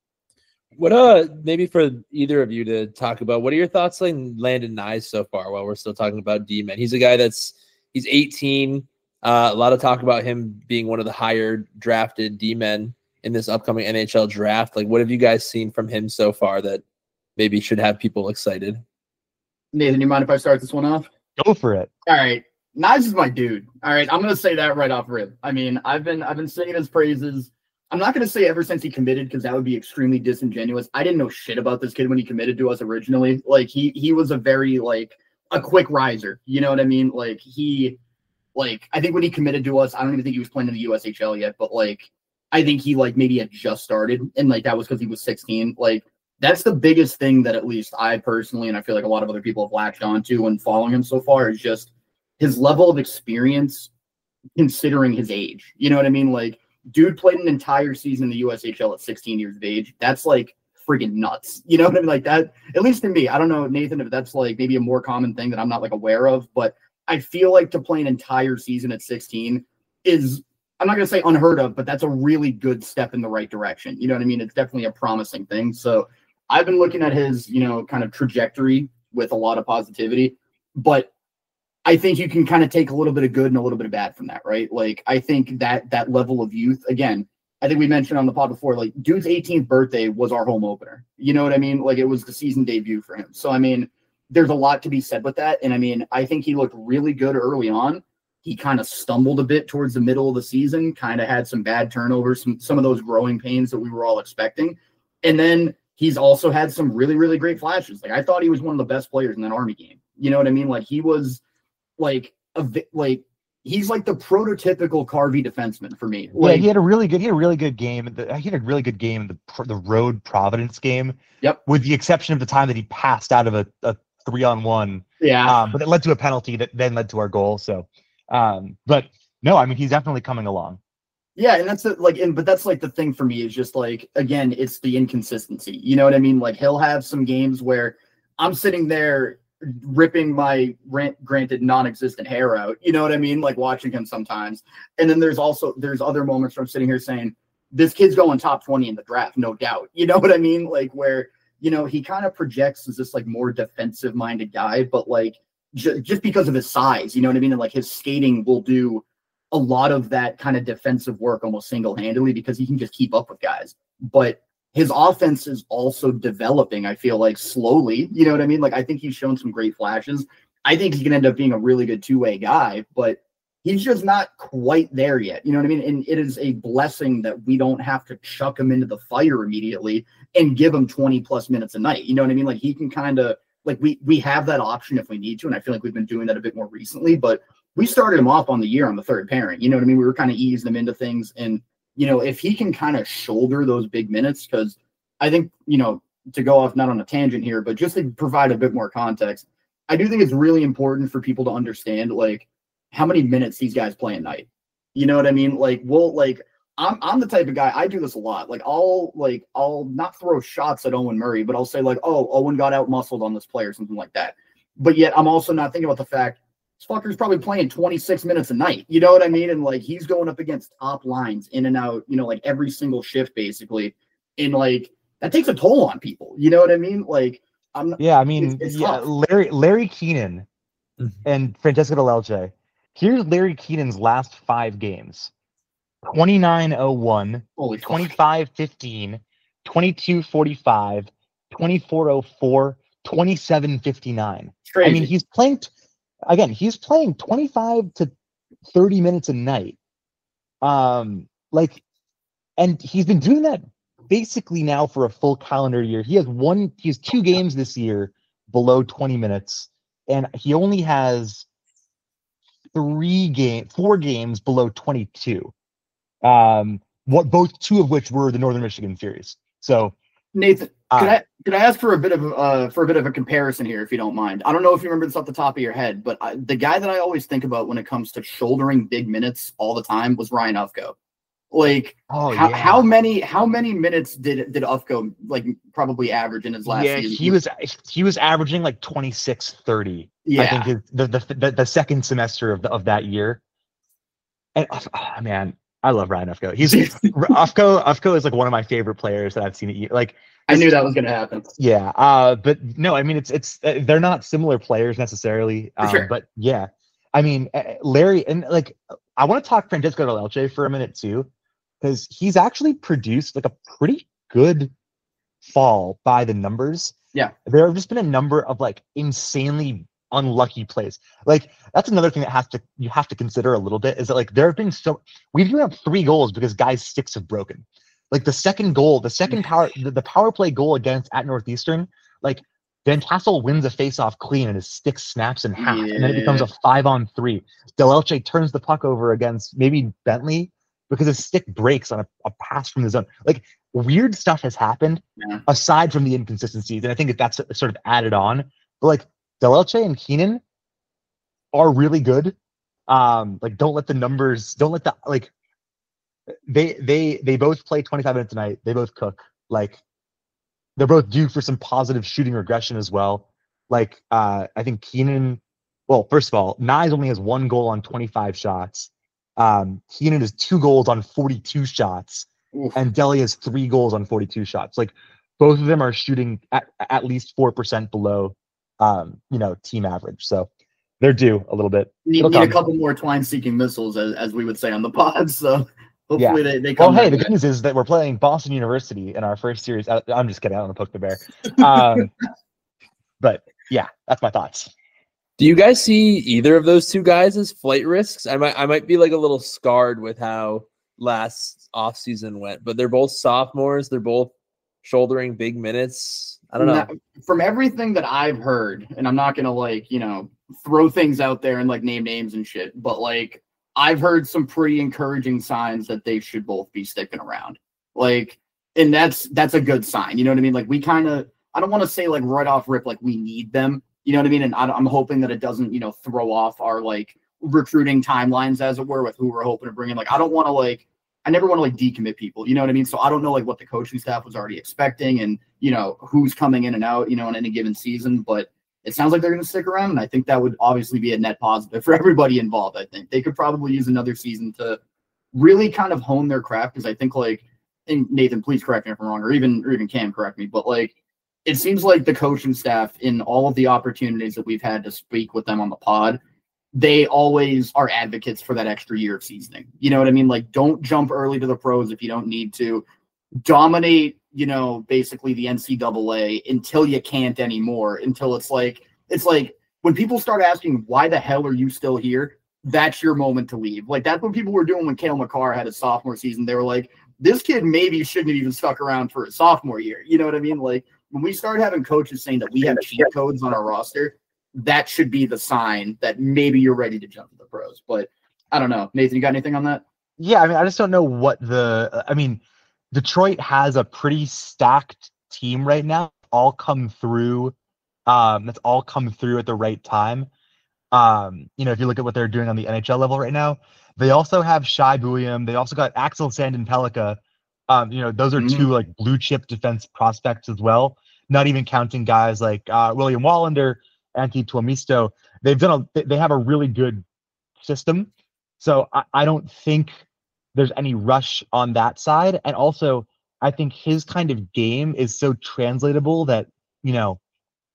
What uh maybe for either of you to talk about, what are your thoughts on Landon Nyes so far while we're still talking about D-men? He's a guy that's he's eighteen. Uh, a lot of talk about him being one of the higher drafted D-men in this upcoming N H L draft. Like, what have you guys seen from him so far that maybe should have people excited? Nathan, you mind if I start this one off? Go for it. All right. Nyes is my dude. All right. I'm going to say that right off rip. I mean, I've been, I've been singing his praises. I'm not going to say ever since he committed, because that would be extremely disingenuous. I didn't know shit about this kid when he committed to us originally. Like, he, he was a very, like, a quick riser. You know what I mean? Like, he, like, I think when he committed to us, I don't even think he was playing in the U S H L yet, but, like, I think he, like, maybe had just started, and, like, that was because he was sixteen. Like, that's the biggest thing that at least I personally, and I feel like a lot of other people have latched onto when following him so far, is just his level of experience considering his age. You know what I mean? Like, dude played an entire season in the U S H L at sixteen years of age. That's, like, freaking nuts. You know what I mean? Like, that, at least to me, I don't know, Nathan, if that's, like, maybe a more common thing that I'm not, like, aware of, but I feel like to play an entire season at sixteen is, I'm not going to say unheard of, but that's a really good step in the right direction. You know what I mean? It's definitely a promising thing. So I've been looking at his, you know, kind of trajectory with a lot of positivity, but I think you can kind of take a little bit of good and a little bit of bad from that, right? Like, I think that that level of youth, again, I think we mentioned on the pod before, like, dude's eighteenth birthday was our home opener. You know what I mean? Like, it was the season debut for him. So, I mean, there's a lot to be said with that. And I mean, I think he looked really good early on. He kind of stumbled a bit towards the middle of the season, kind of had some bad turnovers, some, some of those growing pains that we were all expecting. And then he's also had some really, really great flashes. Like, I thought he was one of the best players in that Army game. You know what I mean? Like, he was like, a like, he's like the prototypical Carvey defenseman for me. Like, yeah, he had a really good, he had a really good game. The, he had a really good game in the the road Providence game. Yep. With the exception of the time that he passed out of a, a three on one. Yeah. Um, but it led to a penalty that then led to our goal. So, um, but no, I mean, he's definitely coming along. Yeah, and that's the, like, and but that's like the thing for me is just like, again, it's the inconsistency. You know what I mean? Like, he'll have some games where I'm sitting there ripping my rant, granted non-existent hair out. You know what I mean? Like, watching him sometimes, and then there's also there's other moments where I'm sitting here saying, this kid's going top twenty in the draft, no doubt. You know what I mean? Like, where, you know, he kind of projects as this like more defensive minded guy, but like j- just because of his size, you know what I mean? And like his skating will do a lot of that kind of defensive work almost single-handedly because he can just keep up with guys. But his offense is also developing, I feel like, slowly. You know what I mean? Like, I think he's shown some great flashes. I think he can end up being a really good two-way guy, but he's just not quite there yet. You know what I mean? And it is a blessing that we don't have to chuck him into the fire immediately and give him twenty plus minutes a night. You know what I mean? Like, he can kind of like, we, we have that option if we need to. And I feel like we've been doing that a bit more recently, but we started him off on the year on the third pairing. You know what I mean? We were kind of easing him into things. And, you know, if he can kind of shoulder those big minutes, because I think, you know, to go off not on a tangent here, but just to provide a bit more context, I do think it's really important for people to understand, like, how many minutes these guys play at night. You know what I mean? Like, we'll, like, I'm I'm the type of guy, I do this a lot. Like, I'll, like, I'll not throw shots at Owen Murray, but I'll say, like, oh, Owen got out-muscled on this play or something like that. But yet I'm also not thinking about the fact this fucker's probably playing twenty-six minutes a night. You know what I mean? And, like, he's going up against top lines in and out, you know, like, every single shift, basically. And, like, that takes a toll on people. You know what I mean? Like, I'm Yeah, I mean, it's, it's yeah, tough. Larry Larry Keenan and Francesco Delelce. Here's Larry Keenan's last five games. twenty-nine oh one, Holy fuck. twenty-five fifteen, twenty-two forty-five, twenty-four oh four, twenty-seven fifty-nine. It's crazy. I mean, he's playing t- again, he's playing twenty-five to thirty minutes a night. Um, like, and he's been doing that basically now for a full calendar year. He has one, he has two games this year below twenty minutes, and he only has three game, four games below twenty-two. Um, what both two of which were the Northern Michigan series. So Nathan, Could I could I ask for a bit of uh for a bit of a comparison here, if you don't mind? I don't know if you remember this off the top of your head, but I, the guy that I always think about when it comes to shouldering big minutes all the time was Ryan Ufko. Like, Oh how, yeah. how many how many minutes did did Ufko like probably average in his last yeah, season? he was he was averaging like twenty-six thirty. Yeah. I think his, the, the the the second semester of the, of that year. And oh, man, I love Ryan Ufko. He's Ufko. Ufko is like one of my favorite players that I've seen. It, like I knew that was going to happen. Yeah. Uh, but no, I mean it's it's uh, they're not similar players necessarily. Um, sure. But yeah, I mean uh, Larry and like I want to talk Francesco Del Elche for a minute too, because he's actually produced like a pretty good fall by the numbers. Yeah. There have just been a number of like insanely unlucky plays. Like that's another thing that has to you have to consider a little bit is that like there have been so we've given up three goals because guys' sticks have broken. Like the second goal, the second power the, the power play goal against at Northeastern, like Van Tassel wins a face-off clean and his stick snaps in half, Yeah. and then it becomes a five on three. Del Elche turns the puck over against maybe Bentley because his stick breaks on a, a pass from the zone. Like weird stuff has happened Yeah. aside from the inconsistencies, and I think that that's sort of added on. But like Del Elche and Keenan are really good. Um, like don't let the numbers, don't let the like they they they both play twenty-five minutes a night. They both cook. Like they're both due for some positive shooting regression as well. Like uh, I think Keenan. Well, first of all, Nyes only has one goal on twenty-five shots. Um, Keenan has two goals on forty-two shots, Oof. and Deli has three goals on forty-two shots. Like both of them are shooting at at least four percent below, um, you know, team average. So they're due a little bit. Need, It'll need a come. couple more twine-seeking missiles, as, as we would say on the pod. So hopefully they, they come. Well, hey, that the way. good news is that we're playing Boston University in our first series. I, I'm just kidding. I don't want to poke the bear. Um, but yeah, that's my thoughts. Do you guys see either of those two guys as flight risks? I might I might be like a little scarred with how last offseason went, but they're both sophomores. They're both shouldering big minutes. I don't know. Now, from everything that I've heard, and I'm not gonna like, you know, throw things out there and like name names and shit, but like I've heard some pretty encouraging signs that they should both be sticking around. Like, and that's that's a good sign. You know what I mean? Like we kind of, I don't want to say like right off rip, like we need them. You know what I mean? And I, I'm hoping that it doesn't, you know, throw off our like recruiting timelines, as it were, with who we're hoping to bring in. Like, I don't want to like, I never want to like decommit people. You know what I mean? So I don't know like what the coaching staff was already expecting, and you know who's coming in and out, you know, in any given season. But it sounds like they're going to stick around, and I think that would obviously be a net positive for everybody involved. I think they could probably use another season to really kind of hone their craft, because I think like, and Nathan, please correct me if I'm wrong, or even or even Cam correct me, but like, it seems like the coaching staff, in all of the opportunities that we've had to speak with them on the pod, they always are advocates for that extra year of seasoning. You know what I mean? Like, don't jump early to the pros if you don't need to. Dominate, you know, basically the N C double A until you can't anymore, until it's like, it's like when people start asking, why the hell are you still here? That's your moment to leave. Like, that's what people were doing when Cale Makar had his sophomore season. They were like, this kid maybe shouldn't have even stuck around for his sophomore year. You know what I mean? Like, when we start having coaches saying that we have cheat codes on our roster, that should be the sign that maybe you're ready to jump to the pros. But I don't know. Nathan, you got anything on that? Yeah, I mean, I just don't know what the. I mean, Detroit has a pretty stacked team right now. All come through. Um, that's all come through at the right time. Um, you know, if you look at what they're doing on the N H L level right now, they also have Shai Buium. They also got Axel Sandin Pellikka. Um, you know, those are Mhm. two like blue chip defense prospects as well. Not even counting guys like uh, William Wallander, Antti Tuomisto. They've done a. They have a really good system. So I, I don't think there's any rush on that side. And also, I think his kind of game is so translatable that, you know,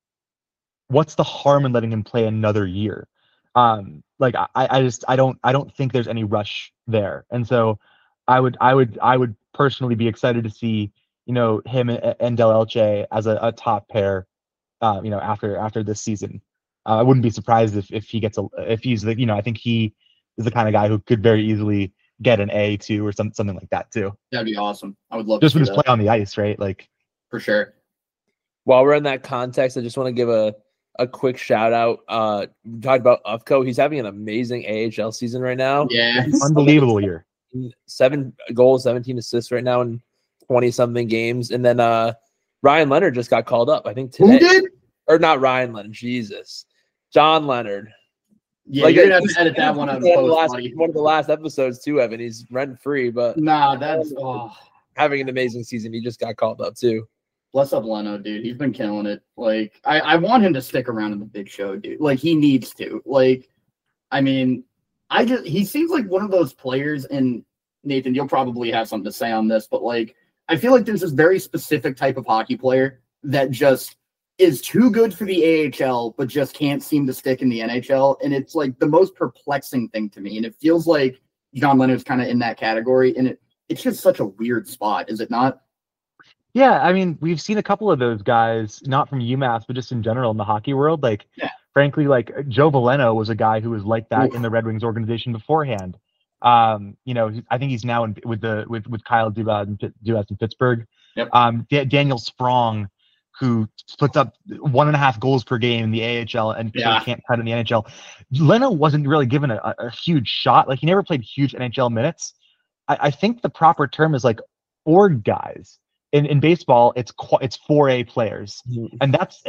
what's the harm in letting him play another year? Um, like I, I just I don't I don't think there's any rush there. And so I would I would I would personally be excited to see, you know, him and, and Del Elche as a, a top pair, uh, you know, after after this season. Uh, I wouldn't be surprised if if he gets a if he's the you know I think he is the kind of guy who could very easily get an A two or some something like that too. That'd be awesome. I would love Just to with see his that, play on the ice, right? Like for sure. While we're in that context, I just want to give a, a quick shout out. Uh, we talked about Ufko. He's having an amazing A H L season right now. Yeah. unbelievable year. Seven goals, seventeen assists right now in twenty something games. And then uh, Ryan Leonard just got called up, I think today. Who did? Or not Ryan Leonard, Jesus. John Leonard. Yeah, like, you're gonna have to edit that one out. One of, the Post, last, buddy. one of the last episodes too, Evan. He's rent free, but Nah, that's oh. having an amazing season. He just got called up too. Bless up Leno, dude. He's been killing it. Like, I, I want him to stick around in the big show, dude. Like, he needs to. Like, I mean, I just he seems like one of those players, and Nathan, you'll probably have something to say on this, but like, I feel like there's this very specific type of hockey player that just is too good for the A H L, but just can't seem to stick in the N H L. And it's like the most perplexing thing to me. And it feels like John Leonard's kind of in that category. And it, it's just such a weird spot, is it not? Yeah, I mean, we've seen a couple of those guys, not from UMass, but just in general in the hockey world. Like, yeah. frankly, like Joe Veleno was a guy who was like that Oof. in the Red Wings organization beforehand. Um, you know, I think he's now in, with the with with Kyle Dubas in Pittsburgh. Yep. Um, D- Daniel Sprong, who splits up one and a half goals per game in the A H L and yeah. can't cut in the N H L. Leno wasn't really given a, a huge shot. Like, he never played huge N H L minutes. I, I think the proper term is like org guys. In in baseball, it's qu- it's four A players, mm-hmm. and that's.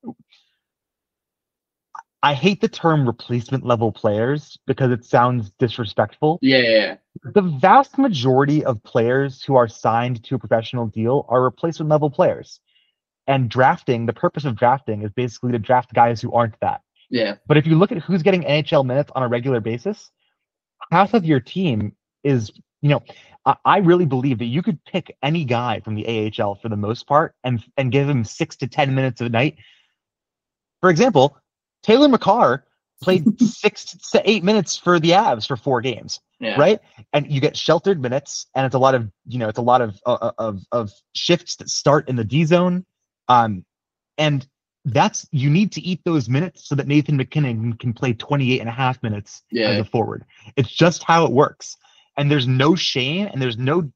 I hate the term replacement level players because it sounds disrespectful. Yeah, yeah, yeah. The vast majority of players who are signed to a professional deal are replacement level players. And drafting, the purpose of drafting is basically to draft guys who aren't that. Yeah. But if you look at who's getting N H L minutes on a regular basis, half of your team is, you know, I, I really believe that you could pick any guy from the A H L for the most part and and give him six to ten minutes a night. For example, Taylor McCarr played six to eight minutes for the Avs for four games, yeah. right? And you get sheltered minutes, and it's a lot of, you know, it's a lot of uh, of of shifts that start in the D zone. Um, and that's, you need to eat those minutes so that Nathan McKinnon can play twenty-eight and a half minutes yeah. as a forward. It's just how it works. And there's no shame, and there's no,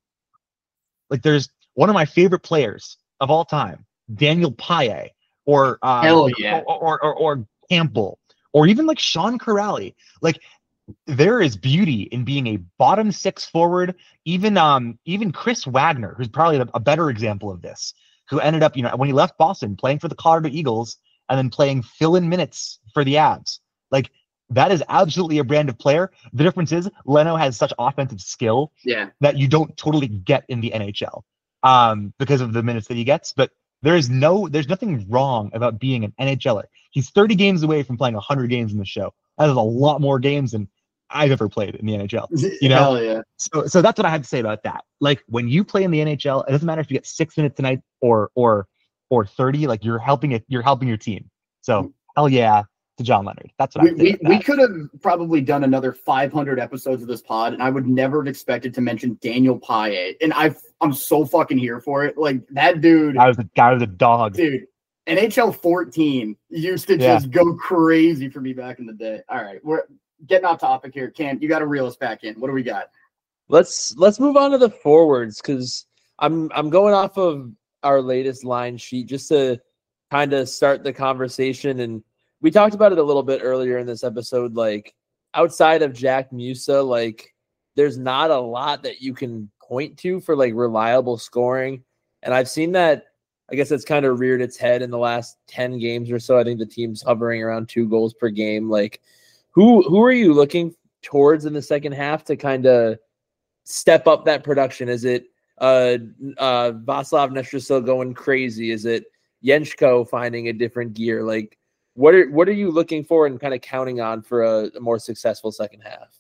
like, there's one of my favorite players of all time, Daniel Paille, or, um, Hell yeah. or, or, or, or Campbell, or even like Sean Corrali. Like, there is beauty in being a bottom six forward. Even, um, even Chris Wagner, who's probably a better example of this, who ended up, you know, when he left Boston, playing for the Colorado Eagles and then playing fill-in minutes for the Avs. Like, that is absolutely a brand of player. The difference is Leno has such offensive skill yeah. that you don't totally get in the N H L um, because of the minutes that he gets. But there is no, there's nothing wrong about being an N H L er. He's thirty games away from playing one hundred games in the show. That is a lot more games than I've ever played in the N H L. You know? Hell yeah. So, so that's what I have to say about that. Like, when you play in the N H L, it doesn't matter if you get six minutes tonight or or or thirty. Like, you're helping it. You're helping your team. So, hell yeah to John Leonard. That's what we I would say we, about we that. could have probably done another five hundred episodes of this pod, and I would never have expected to mention Daniel Paille. And I I'm so fucking here for it. Like, that dude. I was a guy was a dog, dude. N H L fourteen used to Yeah. just go crazy for me back in the day. All right, we're getting off topic here. Cam, you got to reel us back in. What do we got? Let's let's move on to the forwards, because I'm I'm going off of our latest line sheet just to kind of start the conversation. And we talked about it a little bit earlier in this episode. Like, outside of Jack Musa, like, there's not a lot that you can point to for like reliable scoring. And I've seen that, I guess it's kind of reared its head in the last ten games or so. I think the team's hovering around two goals per game. Like, who who are you looking towards in the second half to kind of step up that production? Is it uh, uh, Vaslav Nestrasil going crazy? Is it Yenchko finding a different gear? Like, what are what are you looking for and kind of counting on for a, a more successful second half?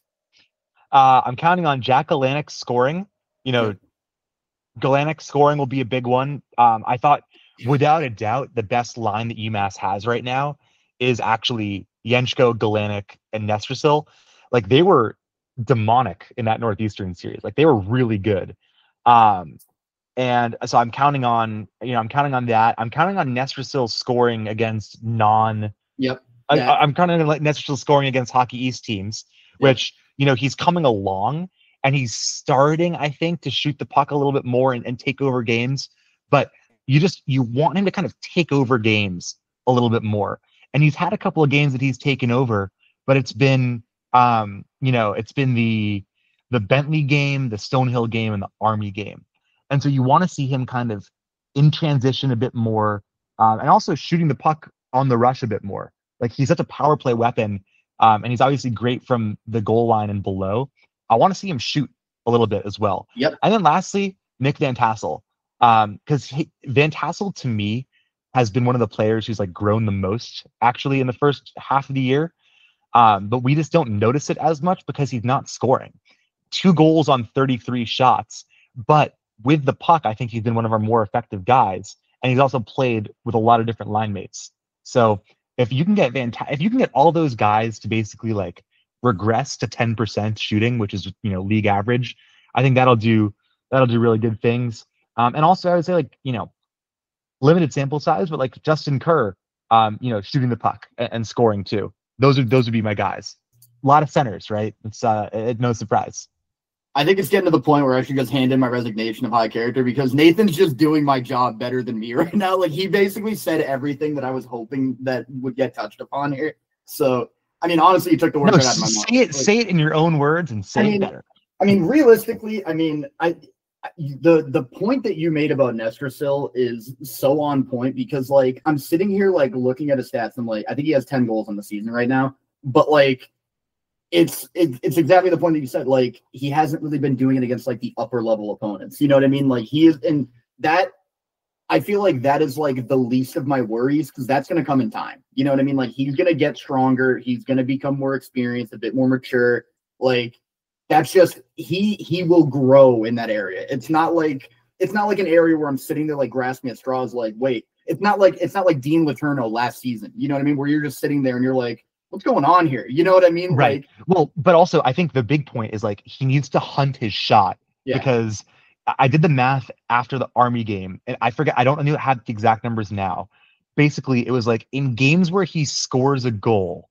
Uh, I'm counting on Jack Galanik scoring. You know, Galanik scoring will be a big one. Um, I thought, without a doubt, the best line that UMass has right now is actually Yenchko, Galanik, and Nestrasil. Like, they were demonic in that Northeastern series. Like, they were really good. Um, and so I'm counting on, you know, I'm counting on that. I'm counting on Nestrasil scoring against non. Yep. I, I'm counting on like Nestrasil scoring against Hockey East teams, which, you know, he's coming along and he's starting, I think, to shoot the puck a little bit more and, and take over games. But you just, you want him to kind of take over games a little bit more. And he's had a couple of games that he's taken over, but it's been, um, you know, it's been the the Bentley game, the Stonehill game, and the Army game. And so you want to see him kind of in transition a bit more, um, and also shooting the puck on the rush a bit more. Like he's such a power play weapon, um, and he's obviously great from the goal line and below. I want to see him shoot a little bit as well. Yep. And then lastly, Nick Van Tassel, because um, Van Tassel to me has been one of the players who's like grown the most actually in the first half of the year, um, but we just don't notice it as much because he's not scoring. Two goals on thirty-three shots, but with the puck, I think he's been one of our more effective guys, and he's also played with a lot of different line mates. So if you can get Van, Ta- if you can get all those guys to basically like regress to ten percent shooting, which is, you know, league average, I think that'll do that'll do really good things. Um, and also I would say, like, you know, limited sample size, but like Justin Kerr, um, you know, shooting the puck and, and scoring too. Those are those would be my guys. A lot of centers, right? It's uh, it, no surprise. I think it's getting to the point where I should just hand in my resignation of high character because Nathan's just doing my job better than me right now. Like he basically said everything that I was hoping that would get touched upon here. So, I mean, honestly, you took the word No, right out of my mouth. say it, Like, say it in your own words and say I mean, it better. I mean, realistically, I mean, I the the point that you made about Nestrasil is so on point because, like, I'm sitting here like looking at his stats and like I think he has ten goals on the season right now, but like. It's it, it's exactly the point that you said. Like he hasn't really been doing it against like the upper level opponents. You know what I mean? Like he is, and that I feel like that is like the least of my worries because that's going to come in time. You know what I mean? Like he's going to get stronger. He's going to become more experienced, a bit more mature. Like that's just he he will grow in that area. It's not like it's not like an area where I'm sitting there like grasping at straws. Like wait, it's not like it's not like Dean Letourneau last season. You know what I mean? Where you're just sitting there and you're like. What's going on here? You know what I mean? Right. Like, well, but also I think the big point is like he needs to hunt his shot yeah. because I did the math after the Army game and I forget, I don't know have the exact numbers now. Basically, it was like in games where he scores a goal,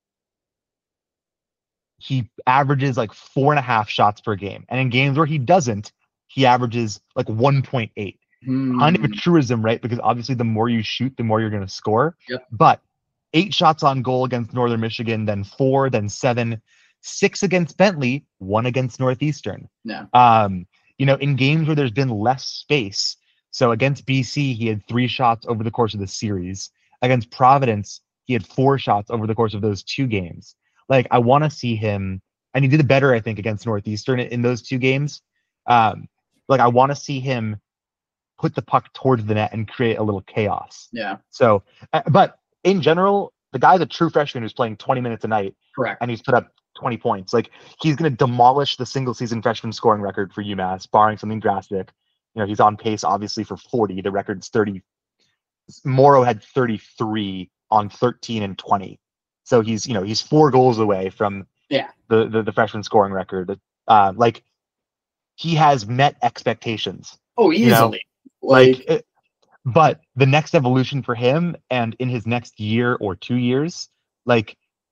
he averages like four and a half shots per game. And in games where he doesn't, he averages like one point eight. Hmm. Kind of a truism, right? Because obviously the more you shoot, the more you're going to score. Yep. But eight shots on goal against Northern Michigan, then four, then seven, six against Bentley, one against Northeastern. Yeah. Um, you know, in games where there's been less space. So against B C, he had three shots over the course of the series. Against Providence, he had four shots over the course of those two games. Like, I want to see him, and he did it better, I think, against Northeastern in those two games. Um, like, I want to see him put the puck towards the net and create a little chaos. Yeah. So, uh, but in general, the guy's a true freshman who's playing twenty minutes a night. Correct. And he's put up twenty points. Like he's going to demolish the single season freshman scoring record for UMass, barring something drastic. You know, he's on pace obviously for forty. The record's thirty. Morrow had thirty-three on thirteen and twenty. So he's, you know, he's four goals away from yeah the the, the freshman scoring record. Uh, like he has met expectations. Oh, easily. You know? Like, like it, but the next evolution for him and in his next year or two years, like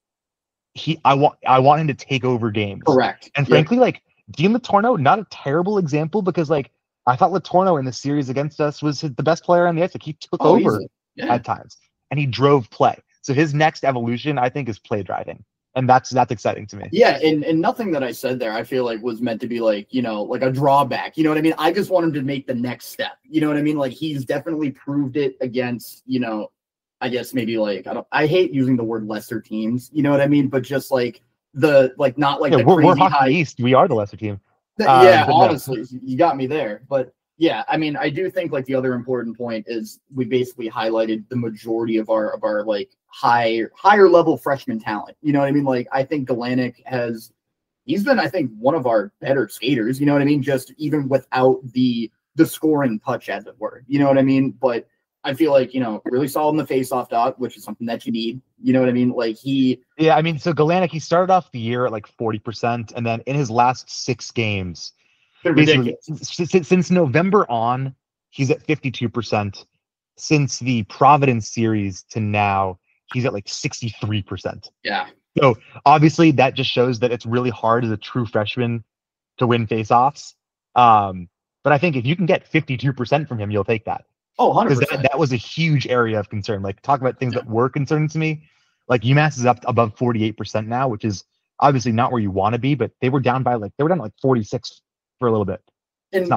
he, I want, I want him to take over games. correct. And Yep. frankly, like Dean Letourneau, not a terrible example because like I thought Letourneau in the series against us was the best player on the ice. Like he took Oh, over easily. Yeah. at times and he drove play. So his next evolution, I think, is play driving. And that's that's exciting to me. Yeah, and, and nothing that I said there, I feel like was meant to be like, you know, like a drawback. You know what I mean? I just want him to make the next step. You know what I mean? Like he's definitely proved it against, you know, I guess maybe like I don't I hate using the word lesser teams, you know what I mean? But just like the like not like Yeah, the we're, crazy we're Hockey high. East. We are the lesser team. Th- Um, yeah, but no. honestly, you got me there. But yeah, I mean, I do think like the other important point is we basically highlighted the majority of our of our like high higher level freshman talent. You know what I mean? Like I think Galanic has he's been, I think, one of our better skaters, you know what I mean? Just even without the the scoring touch, as it were. You know what I mean? But I feel like, you know, really solid in the face-off dot, which is something that you need. You know what I mean? Like he Yeah, I mean, so Galanic, he started off the year at like forty percent, and then in his last six games, basically ridiculous. since, since November on, he's at fifty-two percent. Since the Providence series to now, he's at like sixty-three percent. Yeah. So obviously that just shows that it's really hard as a true freshman to win faceoffs. Um, but I think if you can get fifty-two percent from him, you'll take that. Oh, one hundred Because percent. that, that was a huge area of concern. Like talk about things Yeah. that were concerning to me. Like UMass is up above forty-eight percent now, which is obviously not where you want to be, but they were down by like they were down to like forty-six for a little bit. And It's not great. The,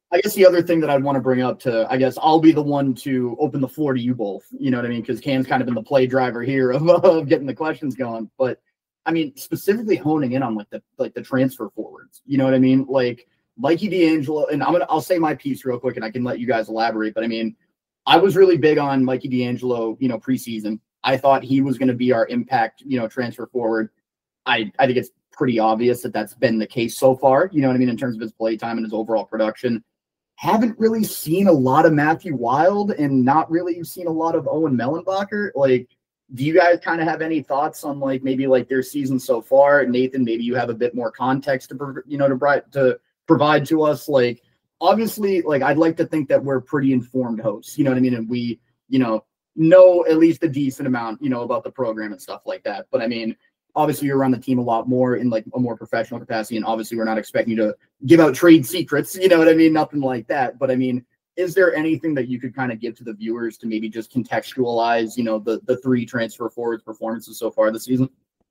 I guess the other thing that I'd want to bring up to, I guess I'll be the one to open the floor to you both. You know what I mean? Because Cam's kind of been the play driver here of, of getting the questions going. But I mean, specifically honing in on like the like the transfer forwards. You know what I mean? Like Mikey D'Angelo, and I'm gonna I'll say my piece real quick, and I can let you guys elaborate. But I mean, I was really big on Mikey D'Angelo. You know, preseason, I thought he was going to be our impact. You know, transfer forward. I I think it's pretty obvious that that's been the case so far. You know what I mean? In terms of his play time and his overall production. Haven't really seen a lot of Matthew Wild and not really seen a lot of Owen Mellenbacher. Like, do you guys kind of have any thoughts on like maybe like their season so far? Nathan, maybe you have a bit more context to you know to, to provide to us. Like, obviously, like I'd like to think that we're pretty informed hosts. You know what I mean? And we, you know, know at least a decent amount, you know, about the program and stuff like that. But I mean, obviously you're around the team a lot more in like a more professional capacity. And obviously we're not expecting you to give out trade secrets, you know what I mean? Nothing like that. But I mean, is there anything that you could kind of give to the viewers to maybe just contextualize, you know, the, the three transfer forwards performances so far this season?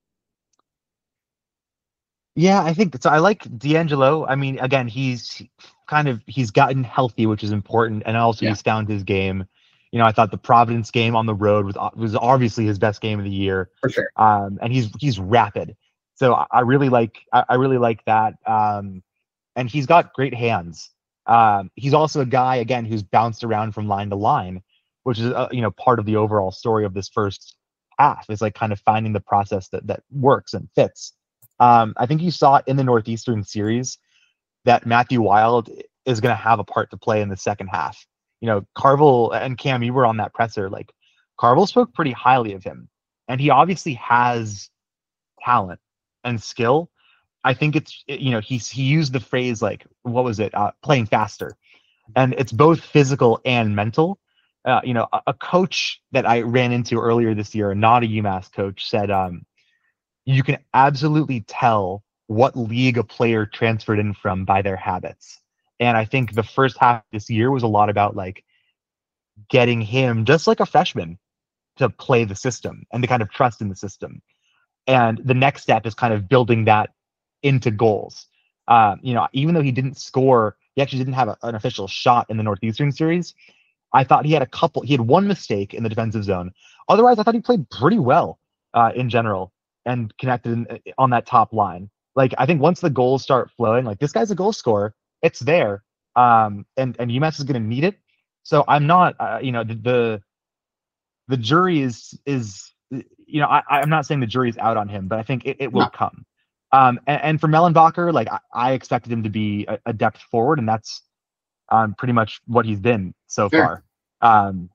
Yeah, I think so. I like D'Angelo. I mean, again, he's kind of, he's gotten healthy, which is important. And also Yeah. he's found his game. You know, I thought the Providence game on the road was was obviously his best game of the year. For sure. Um, and he's he's rapid, so I, I really like I, I really like that. Um, and he's got great hands. Um, he's also a guy again who's bounced around from line to line, which is uh, you know part of the overall story of this first half. Is like kind of finding the process that that works and fits. Um, I think you saw it in the Northeastern series that Matthew Wild is going to have a part to play in the second half. You know, Carvel and Cam, you were on that presser. Like, Carvel spoke pretty highly of him, and he obviously has talent and skill. I think it's, you know, he's he used the phrase like, what was it, uh, playing faster, and it's both physical and mental. Uh, you know, a, a coach that I ran into earlier this year, not a UMass coach, said, um, you can absolutely tell what league a player transferred in from by their habits. And I think the first half of this year was a lot about like getting him, just like a freshman, to play the system and to kind of trust in the system. And the next step is kind of building that into goals. Um, you know, even though he didn't score, he actually didn't have a, an official shot in the Northeastern series. I thought he had a couple, he had one mistake in the defensive zone. Otherwise, I thought he played pretty well uh, in general and connected in, on that top line. Like, I think once the goals start flowing, like this guy's a goal scorer. It's there, um, and and UMass is going to need it. So I'm not, uh, you know, the, the the jury is is you know I, I'm not saying the jury's out on him, but I think it, it will no. come. Um, and, and for Mellenbacher, like I, I expected him to be a, a depth forward, and that's um, pretty much what he's been so sure. far. Um,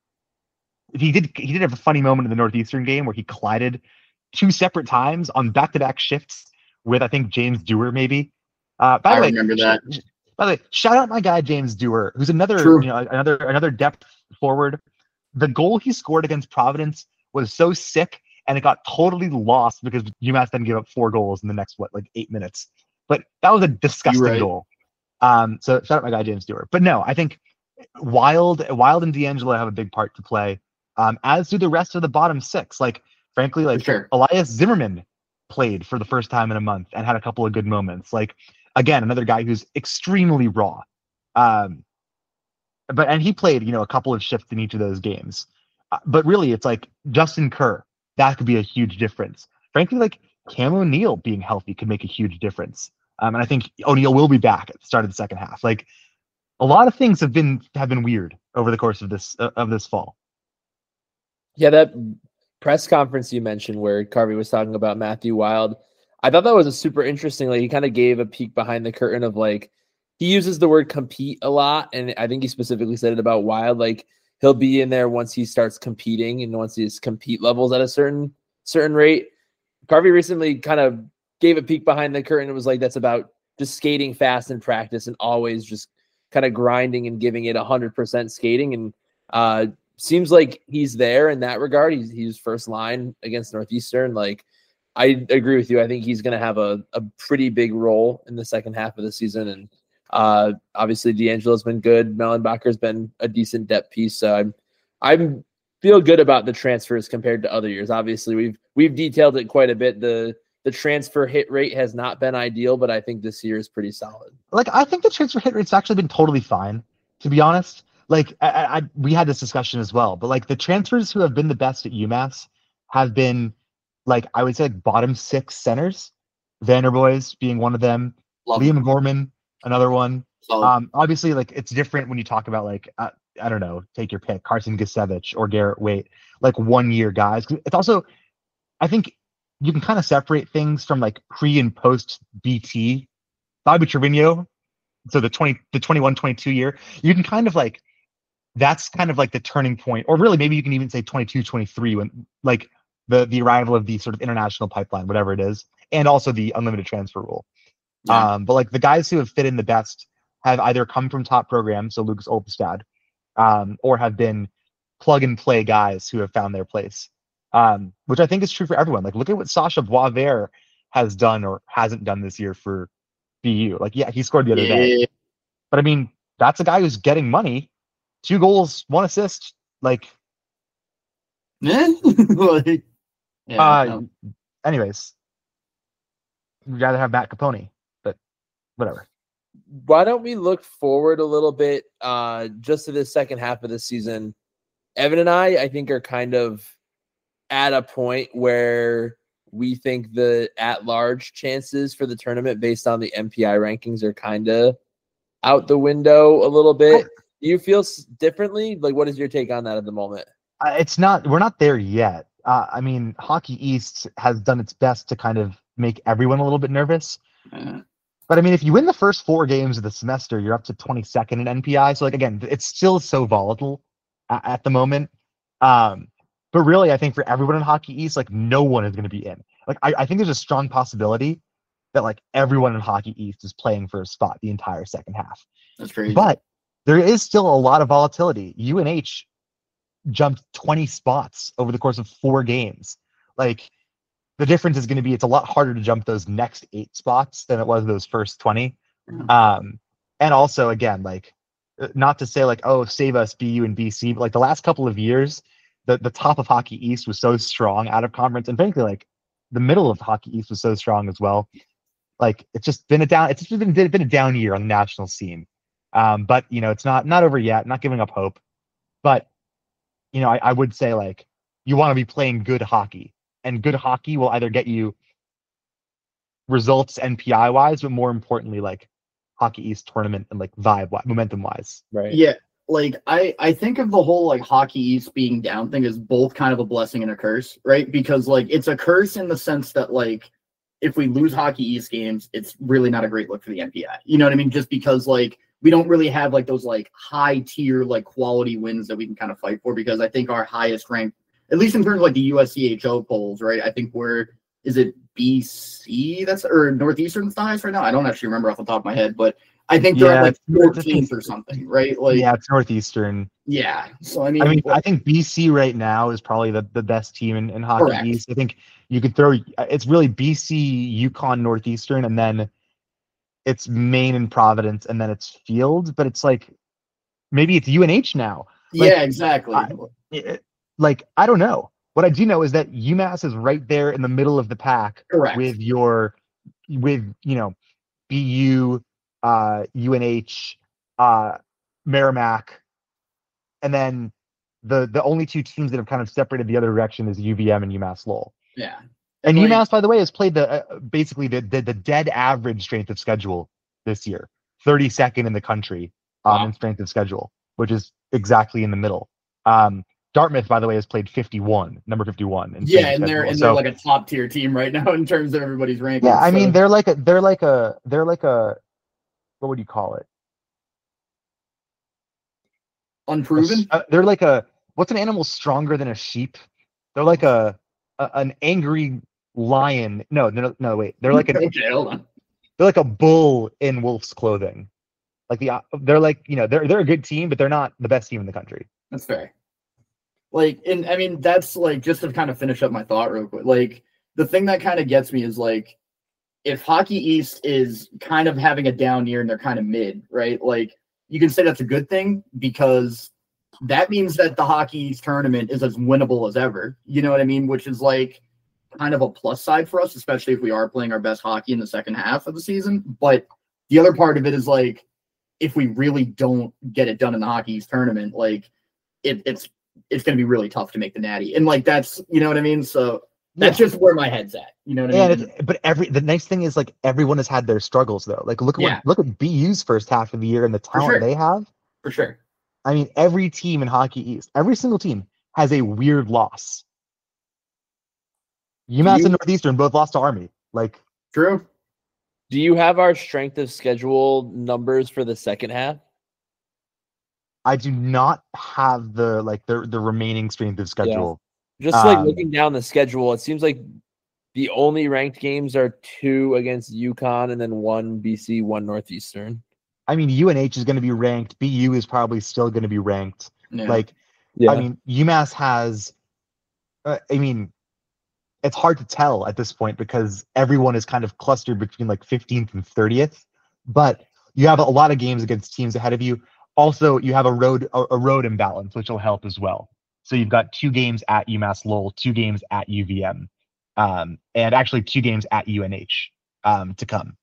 he did he did have a funny moment in the Northeastern game where he collided two separate times on back-to-back shifts with I think James Dewar maybe. Uh, by I the way, remember that. By the way, shout out my guy James Dewar, who's another, True. you know, another another depth forward. The goal he scored against Providence was so sick, and it got totally lost because UMass then gave up four goals in the next what, like eight minutes. But that was a disgusting right. goal. Um, so shout out my guy James Dewar. But no, I think Wild, Wild and D'Angelo have a big part to play, um, as do the rest of the bottom six. Like, frankly, like sure. Elias Zimmerman played for the first time in a month and had a couple of good moments. Like. Again, another guy who's extremely raw. Um, but and he played, you know, a couple of shifts in each of those games. Uh, but really, it's like Justin Kerr. That could be a huge difference. Frankly, like Cam O'Neill being healthy could make a huge difference. Um, and I think O'Neill will be back at the start of the second half. Like a lot of things have been have been weird over the course of this uh, of this fall. Yeah, that press conference you mentioned where Carvey was talking about Matthew Wild. I thought that was a super interesting, like he kind of gave a peek behind the curtain of like, he uses the word compete a lot. And I think he specifically said it about Wild. Like he'll be in there once he starts competing and once his compete levels at a certain, certain rate. Carvey recently kind of gave a peek behind the curtain. It was like, that's about just skating fast in practice and always just kind of grinding and giving it a hundred percent skating. And uh, seems like he's there in that regard. He's, he's first line against Northeastern. Like, I agree with you. I think he's going to have a, a pretty big role in the second half of the season. And uh, obviously D'Angelo's been good. Mellenbacher's been a decent depth piece. So I'm, I'm feel good about the transfers compared to other years. Obviously we've, we've detailed it quite a bit. The, the transfer hit rate has not been ideal, but I think this year is pretty solid. Like, I think the transfer hit rate's actually been totally fine, to be honest. Like, I, I we had this discussion as well, but like the transfers who have been the best at UMass have been, like, I would say like bottom six centers. Vanderboys being one of them. Love Liam him. Gorman, another one. So, Um, obviously, like, it's different when you talk about, like, uh, I don't know, take your pick, Carson Gisevich or Garrett Waite, like one-year guys. It's also, I think you can kind of separate things from like pre and post B T. Bobby Trevino, so the twenty, the twenty-one, twenty-two year, you can kind of like, that's kind of like the turning point, or really maybe you can even say twenty-two, twenty-three, when like the the arrival of the sort of international pipeline, whatever it is, and also the unlimited transfer rule. yeah. Um, but like the guys who have fit in the best have either come from top programs, so Lucas Olpestad, um, or have been plug and play guys who have found their place, um, which I think is true for everyone. Like, look at what Sasha Boisvert has done or hasn't done this year for B U. Like, yeah, he scored the other day, Yeah. but I mean, that's a guy who's getting money, two goals, one assist. Like, Yeah. Like, yeah, uh, no. anyways, we'd rather have Matt Capone, but whatever. Why don't we look forward a little bit uh, just to the second half of the season? Evan and I, I think, are kind of at a point where we think the at-large chances for the tournament based on the M P I rankings are kind of out the window a little bit. Do you feel s- differently? Like, what is your take on that at the moment? Uh, it's not, we're not there yet. Uh, I mean, Hockey East has done its best to kind of make everyone a little bit nervous. Yeah. But I mean, if you win the first four games of the semester, you're up to twenty-second in N P I. So, like, again, it's still so volatile at, at the moment. Um, but really, I think for everyone in Hockey East, like, no one is going to be in. Like, I, I think there's a strong possibility that, like, everyone in Hockey East is playing for a spot the entire second half. That's crazy. But there is still a lot of volatility. U N H jumped twenty spots over the course of four games. Like, the difference is going to be it's a lot harder to jump those next eight spots than it was those first twenty. Um, and also, again, like, not to say like, oh, save us B U and B C, but like the last couple of years, the, the top of Hockey East was so strong out of conference, and frankly, like the middle of Hockey East was so strong as well. Like, it's just been a down, it's just been, been a down year on the national scene. Um, but you know, it's not not over yet. Not giving up hope, but you know, I, I would say like you want to be playing good hockey, and good hockey will either get you results N P I wise, but more importantly, like Hockey East tournament and like vibe momentum wise. Right. Yeah, like I, I think of the whole like Hockey East being down thing as both kind of a blessing and a curse, right? Because like it's a curse in the sense that like if we lose Hockey East games, it's really not a great look for the N P I. You know what I mean? Just because like we don't really have like those like high tier like quality wins that we can kind of fight for, because I think our highest ranked, at least in terms of like the U S C H O polls, right? I think we're, is it B C that's, or Northeastern's the highest right now? I don't actually remember off the top of my head, but I think they're Yeah, at like it's- fourteenth or something, right? Like, Yeah, it's Northeastern. yeah. So I mean, I mean, like, I think B C right now is probably the, the best team in, in Hockey Correct. East. I think you could throw, it's really B C, UConn, Northeastern, and then it's Maine and Providence, and then it's Field, but it's like, maybe it's U N H now. Like, yeah, exactly. I- It- like, I don't know. What I do know is that UMass is right there in the middle of the pack Correct. with your, with, you know, B U, uh, U N H, uh, Merrimack, and then the the only two teams that have kind of separated the other direction is U V M and UMass Lowell. yeah. And like- UMass, by the way, has played the uh, basically the, the the dead average strength of schedule this year, thirty-second in the country um, Wow. in strength of schedule, which is exactly in the middle. Um, Dartmouth, by the way, has played fifty-one, number fifty-one. In Yeah, strength and of they're schedule. and So- they're like a top tier team right now in terms of everybody's rankings. yeah, I mean, so- they're like a they're like a they're like a what would you call it? unproven. Uh, they're like a what's an animal stronger than a sheep? They're like a, a an angry lion. No, no, no, wait. They're like an Okay, hold on. they're like a bull in wolf's clothing. Like the they're like, you know, they're they're a good team, but they're not the best team in the country. That's fair. Like, and I mean, that's like, just to kind of finish up my thought real quick. Like, the thing that kind of gets me is like, if Hockey East is kind of having a down year and they're kind of mid, right? Like, you can say that's a good thing because that means that the Hockey East tournament is as winnable as ever. You know what I mean? Which is like, kind of a plus side for us, especially if we are playing our best hockey in the second half of the season. But the other part of it is like, if we really don't get it done in the Hockey East tournament, like it, it's it's going to be really tough to make the Natty. And like, that's, you know what I mean? So that's yeah. just where my head's at. You know what I mean? But every the nice thing is like everyone has had their struggles though. Like look at yeah. what, look at B U's first half of the year and the talent sure. they have. For sure. I mean, every team in Hockey East, every single team has a weird loss. UMass you, and Northeastern both lost to Army. Like true. Do you have our strength of schedule numbers for the second half? I do not have the like the the remaining strength of schedule. Yeah. Just like um, looking down the schedule, it seems like the only ranked games are two against UConn and then one B C, one Northeastern. I mean, U N H is going to be ranked. B U is probably still going to be ranked. Yeah. Like, yeah. I mean, UMass has. Uh, I mean. It's hard to tell at this point because everyone is kind of clustered between like fifteenth and thirtieth, but you have a lot of games against teams ahead of you. Also, you have a road a, a road imbalance, which will help as well. So you've got two games at UMass Lowell, two games at U V M, um, and actually two games at U N H um, to come.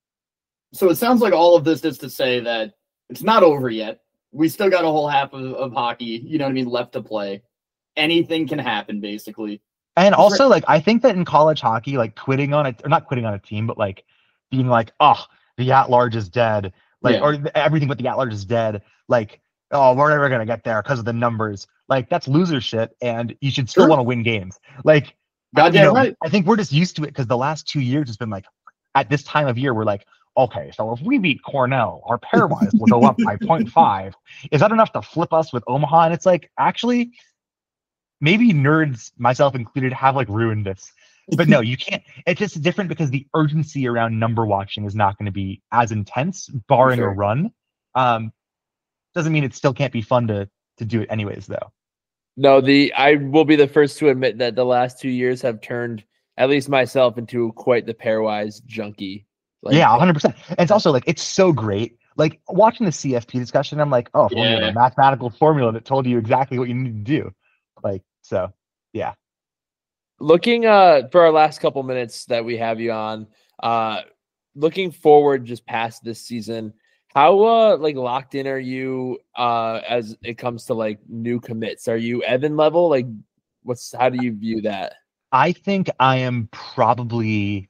So it sounds like all of this is to say that it's not over yet. We still got a whole half of, of hockey, you know what I mean, left to play. Anything can happen, basically. And also, like, I think that in college hockey, like, quitting on it, or not quitting on a team, but, like, being like, oh, the at-large is dead, like, yeah. or everything but the at-large is dead, like, oh, we're never going to get there because of the numbers. Like, that's loser shit, and you should still sure. want to win games. Like, God, you yeah, know, right. I think we're just used to it because the last two years has been, like, at this time of year, we're like, okay, so if we beat Cornell, our pairwise will go up by point five. Is that enough to flip us with Omaha? And it's like, actually... maybe nerds, myself included, have like ruined this. But no, you can't. It's just different because the urgency around number watching is not going to be as intense, barring sure. a run. Um, doesn't mean it still can't be fun to to do it anyways, though. No, the I will be the first to admit that the last two years have turned at least myself into quite the pairwise junkie. Like, yeah, one hundred percent. And it's also like it's so great. Like watching the C F P discussion, I'm like, oh, if only yeah. a mathematical formula that told you exactly what you need to do. Like. So, yeah. Looking uh for our last couple minutes that we have you on, uh, looking forward just past this season, how uh like locked in are you uh as it comes to like new commits? Are you Evan level? Like, what's how do you view that? I think I am probably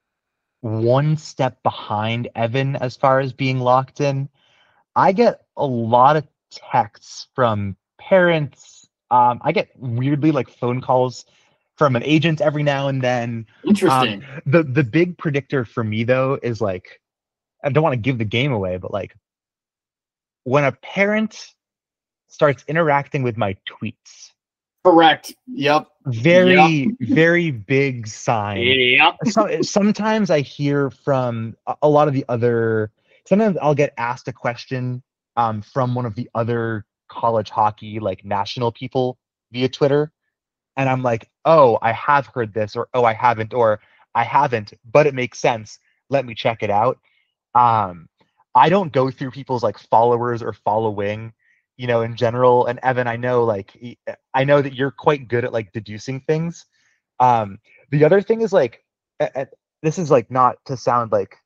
one step behind Evan as far as being locked in. I get a lot of texts from parents. Um, I get weirdly like phone calls from an agent every now and then. Interesting. Um, the the big predictor for me though is like, I don't want to give the game away, but like when a parent starts interacting with my tweets. Correct. Yep. Very, yep. very big sign. Yep. So, sometimes I hear from a, a lot of the other, sometimes I'll get asked a question um, from one of the other college hockey like national people via Twitter, and I'm like, oh, I have heard this, or oh, I haven't, or I haven't, but it makes sense, let me check it out. um I don't go through people's like followers or following, you know, in general. And Evan, I know like I know that you're quite good at like deducing things. Um the other thing is like at, at, this is like not to sound like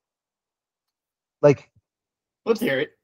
like let's hear it.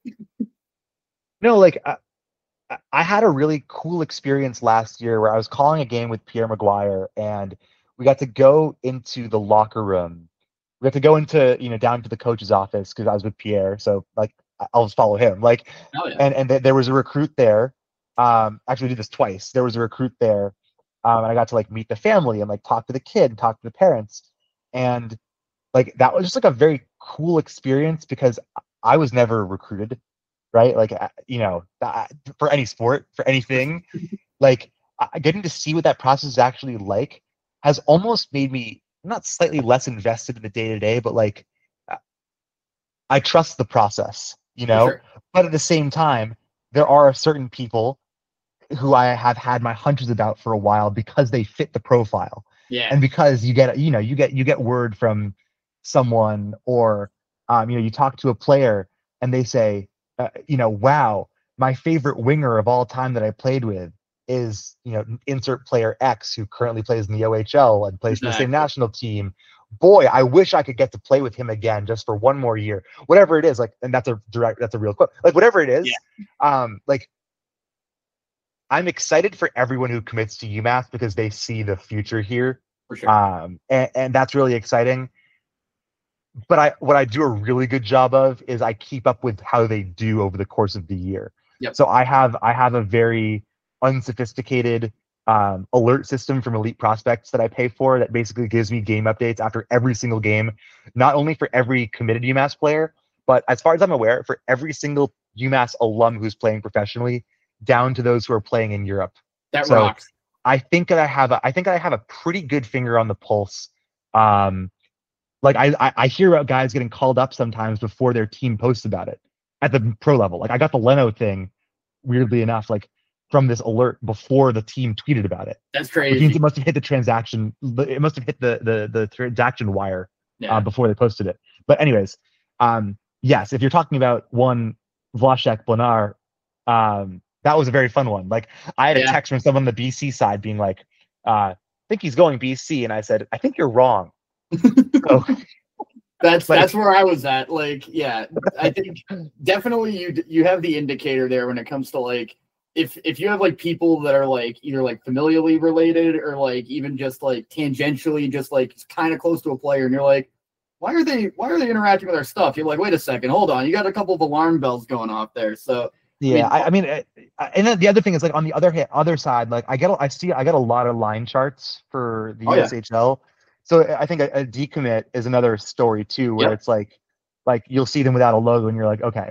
No, like uh, I had a really cool experience last year where I was calling a game with Pierre Maguire, and we got to go into the locker room. We got to go into, you know, down to the coach's office because I was with Pierre. So like, I'll just follow him. Like, oh, yeah. and, and th- there was a recruit there. Um, actually we did this twice. There was a recruit there. Um, and I got to like meet the family and like talk to the kid and talk to the parents. And like, that was just like a very cool experience because I was never recruited. Right, like you know, for any sport, for anything, like getting to see what that process is actually like has almost made me not slightly less invested in the day to day, but like I trust the process, you know. Sure. But at the same time, there are certain people who I have had my hunches about for a while because they fit the profile, yeah, and because you get, you know, you get you get word from someone, or um, you know, you talk to a player and they say. Uh, you know, wow, my favorite winger of all time that I played with is, you know, insert player X who currently plays in the O H L and plays for the same Exactly. national team. Boy, I wish I could get to play with him again just for one more year. Whatever it is, like, and that's a direct, that's a real quote. Like, whatever it is, Yeah. um, like, I'm excited for everyone who commits to UMass because they see the future here. For sure. Um, and, and that's really exciting. But I, what I do a really good job of is I keep up with how they do over the course of the year. Yep. So I have, I have a very unsophisticated um, alert system from Elite Prospects that I pay for that basically gives me game updates after every single game, not only for every committed UMass player, but as far as I'm aware, for every single UMass alum who's playing professionally, down to those who are playing in Europe. That So rocks. I think that I have a, I think I have a pretty good finger on the pulse. Um, like I, I, I hear about guys getting called up sometimes before their team posts about it at the pro level. Like I got the Leno thing, weirdly enough, like from this alert before the team tweeted about it. That's Which means crazy. it must have hit the transaction. It must have hit the the the transaction wire Yeah. uh, before they posted it. But anyways, um, yes, if you're talking about one Vlasic Blanar, um, that was a very fun one. Like I had a Yeah. text from someone on the B C side being like, uh, "I think he's going B C," and I said, "I think you're wrong." So, That's Like- that's where I was at. Like, yeah, I think definitely you you have the indicator there when it comes to like if if you have like people that are like either like familially related or like even just like tangentially just like kind of close to a player, and you're like, why are they why are they interacting with our stuff? You're like, wait a second, hold on, you got a couple of alarm bells going off there. So yeah, I I, I mean, uh, uh, and then the other thing is like on the other hand, other side, like I get, a- I see, I get a lot of line charts for the Oh, yeah. U S H L. So I think a, a decommit is another story too, where Yep. it's like, like you'll see them without a logo, and you're like, okay.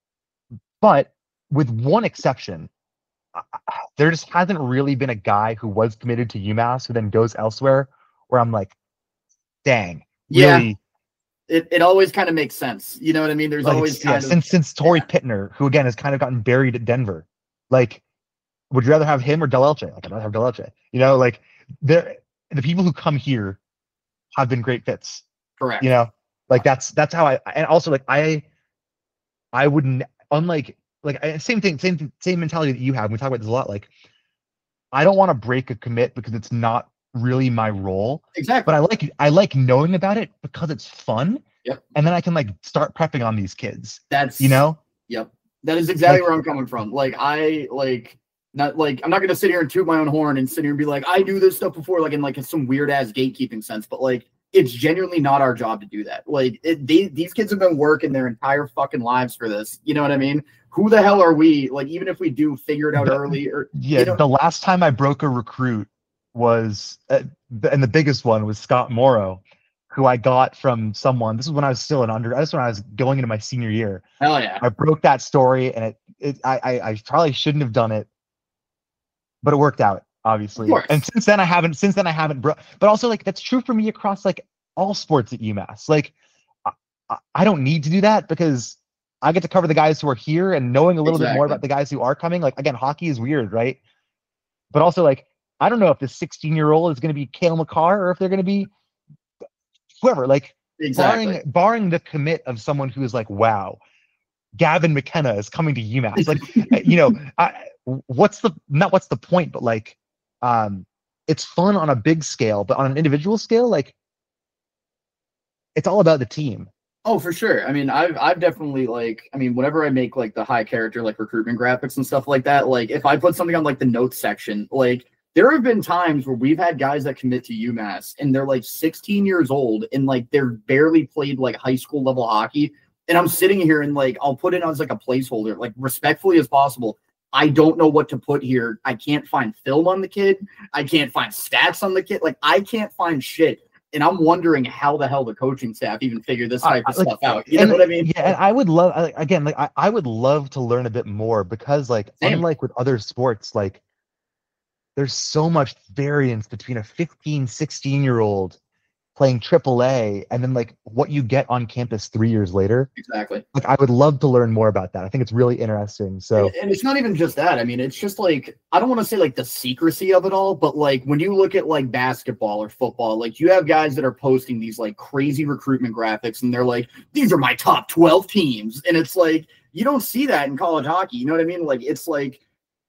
But with one exception, uh, there just hasn't really been a guy who was committed to UMass who then goes elsewhere, where I'm like, dang, Yeah. really. it, it always kind of makes sense. You know what I mean? There's Like, always it's- yeah, kind of since since Torrey yeah. Pittner, who again has kind of gotten buried at Denver. Like, would you rather have him or Del Elche? Like, I'd rather have Del Elche. You know, like the the people who come here have been great fits. correct. You know, like that's that's how I. And also, like I, I wouldn't unlike like I- same thing, same same mentality that you have. We talk about this a lot. Like, I don't want to break a commit because it's not really my role. Exactly. But I like I like knowing about it because it's fun. Yep. And then I can like start prepping on these kids. That's You know. Yep. That is exactly Like- where I'm coming from. Like I like not like I'm not gonna sit here and toot my own horn and sit here and be like, I do this stuff before, like in like some weird ass gatekeeping sense, but like it's genuinely not our job to do that. Like it, they, these kids have been working their entire fucking lives for this. You know what I mean? Who the hell are we? Like even if we do figure it out The- early or Yeah, you know- the last time I broke a recruit was, uh, th- and the biggest one was Scott Morrow, who I got from someone. This is when I was still an under. This is when I was going into my senior year. hell yeah. I broke that story, and it, it I, I, I probably shouldn't have done it, but it worked out, obviously. Of course. And since then, I haven't. Since then, I haven't. Bro- but also, like that's true for me across like all sports at UMass. Like, I, I- I don't need to do that because I get to cover the guys who are here, and knowing a little bit more Exactly. about the guys who are coming. Like again, hockey is weird, right? But also, like, I don't know if this sixteen-year-old is going to be Cale McCarr or if they're going to be whoever. Like, Exactly. barring barring the commit of someone who is like, wow, Gavin McKenna is coming to UMass. Like, you know, I, what's the not what's the point, but like, um, it's fun on a big scale, but on an individual scale, like, it's all about the team. Oh, for sure. I mean, I've I've definitely like, I mean, whenever I make like the high character like recruitment graphics and stuff like that, like if I put something on like the notes section, like there have been times where we've had guys that commit to UMass and they're like sixteen years old and like they're barely played like high school level hockey. And I'm sitting here and like I'll put it as like a placeholder, like respectfully as possible. I don't know what to put here. I can't find film on the kid. I can't find stats on the kid. Like I can't find shit. And I'm wondering how the hell the coaching staff even figured this type of I- like, stuff out. You know and- what I mean? Yeah, and I would love I- again, like I, I would love to learn a bit more because like Same. unlike with other sports, like there's so much variance between a fifteen, sixteen year old playing triple A and then like what you get on campus three years later. Exactly. Like I would love to learn more about that. I think it's really interesting. So And, and it's not even just that. I mean, it's just like, I don't want to say like the secrecy of it all, but like when you look at like basketball or football, like you have guys that are posting these like crazy recruitment graphics and they're like, these are my top twelve teams. And it's like, you don't see that in college hockey. You know what I mean? Like, it's like,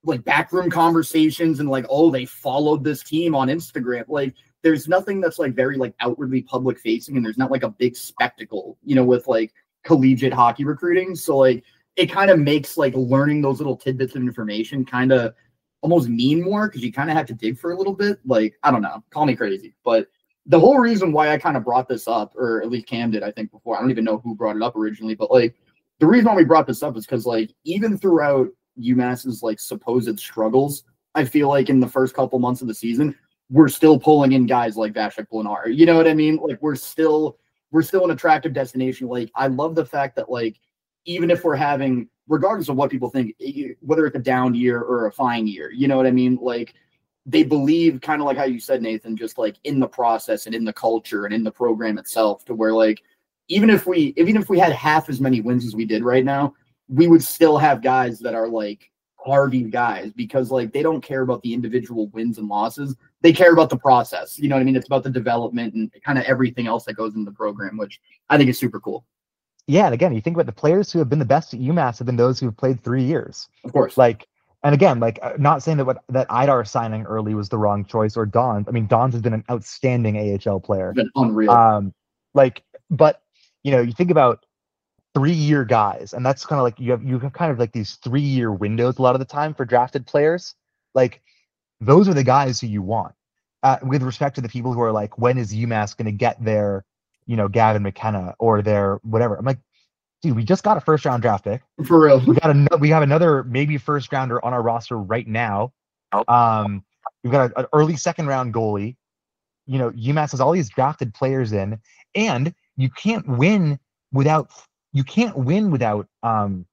like backroom conversations and like, oh, they followed this team on Instagram. Like there's nothing that's like very like outwardly public facing, and there's not like a big spectacle, you know, with like collegiate hockey recruiting. So like it kind of makes like learning those little tidbits of information kind of almost mean more, because you kind of have to dig for a little bit. Like, I don't know, call me crazy, but the whole reason why I kind of brought this up, or at least Cam did, I think before, I don't even know who brought it up originally, but like the reason why we brought this up is because like even throughout UMass's like supposed struggles, I feel like in the first couple months of the season, we're still pulling in guys like Vasek Blinar. You know what I mean? Like we're still we're still an attractive destination. Like I love the fact that like even if we're having, regardless of what people think, whether it's a down year or a fine year, you know what I mean? Like they believe, kind of like how you said, Nathan, just like in the process and in the culture and in the program itself, to where like even if we even if we had half as many wins as we did right now, we would still have guys that are like Harvey guys, because like they don't care about the individual wins and losses. They care about the process. You know what I mean? It's about the development and kind of everything else that goes into the program, which I think is super cool. Yeah, and again, you think about the players who have been the best at UMass have been those who have played three years. Of course. Like, and again, like not saying that what that Idar signing early was the wrong choice, or Don's. I mean, Don's has been an outstanding A H L player. It's been unreal. Um, like, but you know, you think about three-year guys, and that's kind of like you have you have kind of like these three-year windows a lot of the time for drafted players. Like, those are the guys who you want. Uh, with respect to the people who are like, when is UMass going to get their, you know, Gavin McKenna or their whatever? I'm like, dude, we just got a first-round draft pick. For real. We got a, we have another maybe first-rounder on our roster right now. Um, we've got a, an early second-round goalie. You know, UMass has all these drafted players in, and you can't win without you can't win without um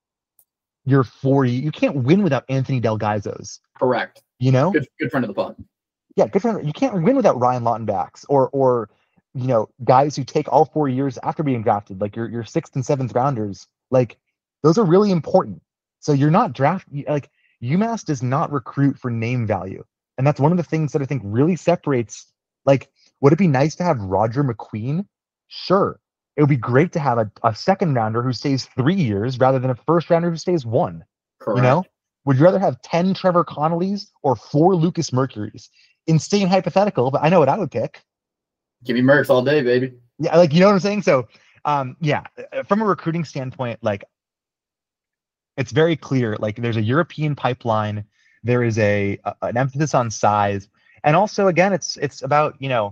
your forty. You can't win without Anthony Delgaizo's. Correct. You know, good, good friend of the pod. Yeah, good friend. You can't win without Ryan Lautenbachs or or you know guys who take all four years after being drafted, like your your sixth and seventh rounders. Like those are really important. So you're not draft like UMass does not recruit for name value, and that's one of the things that I think really separates. Like, would it be nice to have Roger McQueen? Sure. It would be great to have a, a second rounder who stays three years rather than a first rounder who stays one. Correct. You know? Would you rather have ten Trevor Connollys or four Lucas Mercurys? Insane hypothetical, but I know what I would pick. Give me Mercs all day, baby. Yeah, like, you know what I'm saying? So, um, yeah, from a recruiting standpoint, like, it's very clear. Like, there's a European pipeline. There is a, a an emphasis on size. And also, again, it's it's about, you know,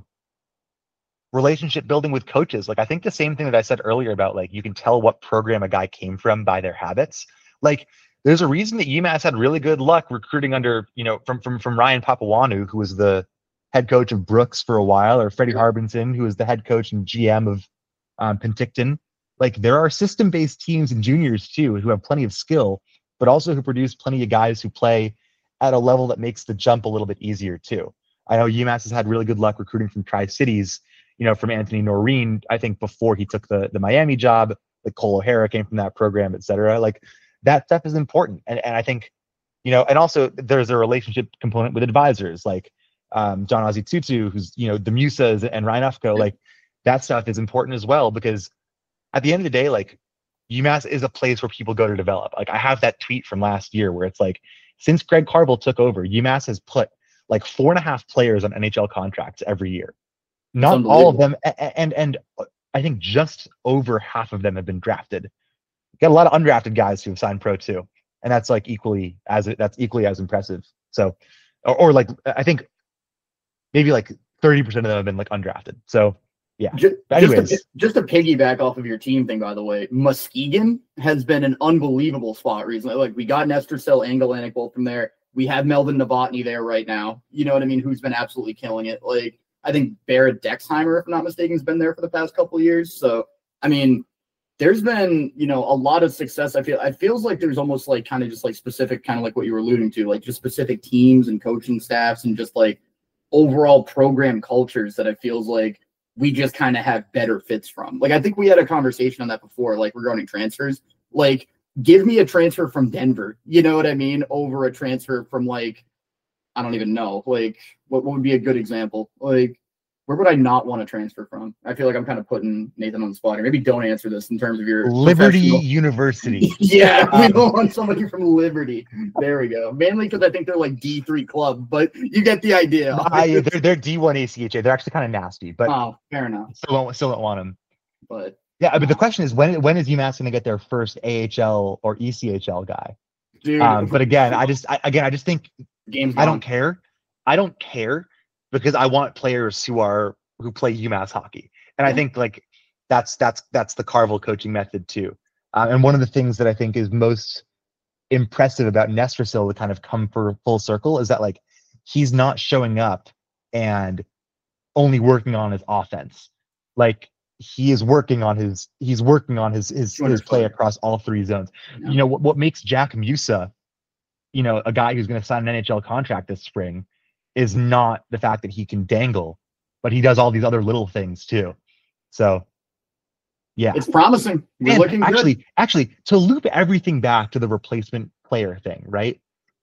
relationship building with coaches. Like, I think the same thing that I said earlier about, like, you can tell what program a guy came from by their habits. Like, there's a reason that UMass had really good luck recruiting under, you know, from from from Ryan Papuanu, who was the head coach of Brooks for a while, or Freddie Harbinson, who was the head coach and G M of um, Penticton. Like, there are system-based teams and juniors, too, who have plenty of skill, but also who produce plenty of guys who play at a level that makes the jump a little bit easier, too. I know UMass has had really good luck recruiting from Tri-Cities, you know, from Anthony Noreen, I think before he took the, the Miami job. Like, Cole O'Hara came from that program, et cetera. Like, that stuff is important. And and I think, you know, and also there's a relationship component with advisors, like um, John Ozzie Tutu, who's, you know, the Musas and Ryan Ufko. Like, that stuff is important as well, because at the end of the day, like, UMass is a place where people go to develop. Like, I have that tweet from last year where it's like, since Greg Carvel took over, UMass has put like four and a half players on N H L contracts every year. Not all of them, and and I think just over half of them have been drafted. Got a lot of undrafted guys who have signed pro too, and that's like equally as that's equally as impressive. So, or, or like I think maybe like thirty percent of them have been like undrafted. So yeah. Just, anyways, just, to, just to piggyback off of your team thing, by the way, Muskegon has been an unbelievable spot recently. Like, we got Nestor Sill and Galenic both from there. We have Melvin Novotny there right now. You know what I mean? Who's been absolutely killing it. Like, I think Barrett Dexheimer, if I'm not mistaken, has been there for the past couple of years. So, I mean, there's been, you know, a lot of success. I feel it feels like there's almost like kind of just like specific, kind of like what you were alluding to, like just specific teams and coaching staffs and just like overall program cultures that it feels like we just kind of have better fits from. Like, I think we had a conversation on that before, like regarding transfers. Like, give me a transfer from Denver, you know what I mean, over a transfer from, like, I don't even know, like, what, what would be a good example? Like, Where would I not want to transfer from? I feel like I'm kind of putting Nathan on the spot here. Maybe don't answer this in terms of your Liberty professional- University. Yeah, we Um, don't want somebody from Liberty. There we go. Mainly because I think they're like D three club, but you get the idea. I, they're they're D one A C H A. They're actually kind of nasty, but Oh, fair enough. still don't still don't want them. But Yeah, but the question is when when is UMass going to get their first A H L or E C H L guy? dude, Um, but again, I just I, again I just think game's I don't gone. care. I don't care because I want players who are who play UMass hockey, and I Yeah. think like that's that's that's the Carvel coaching method too. Uh, and one of the things that I think is most impressive about Nestrasil to kind of come for full circle is that like he's not showing up and only working on his offense. Like he is working on his he's working on his his, his play across all three zones. Yeah. You know what what makes Jack Musa, you know, a guy who's going to sign an N H L contract this spring, is not the fact that he can dangle, but he does all these other little things too. So yeah. It's promising. We're And looking actually, good. actually, to loop everything back to the replacement player thing, right?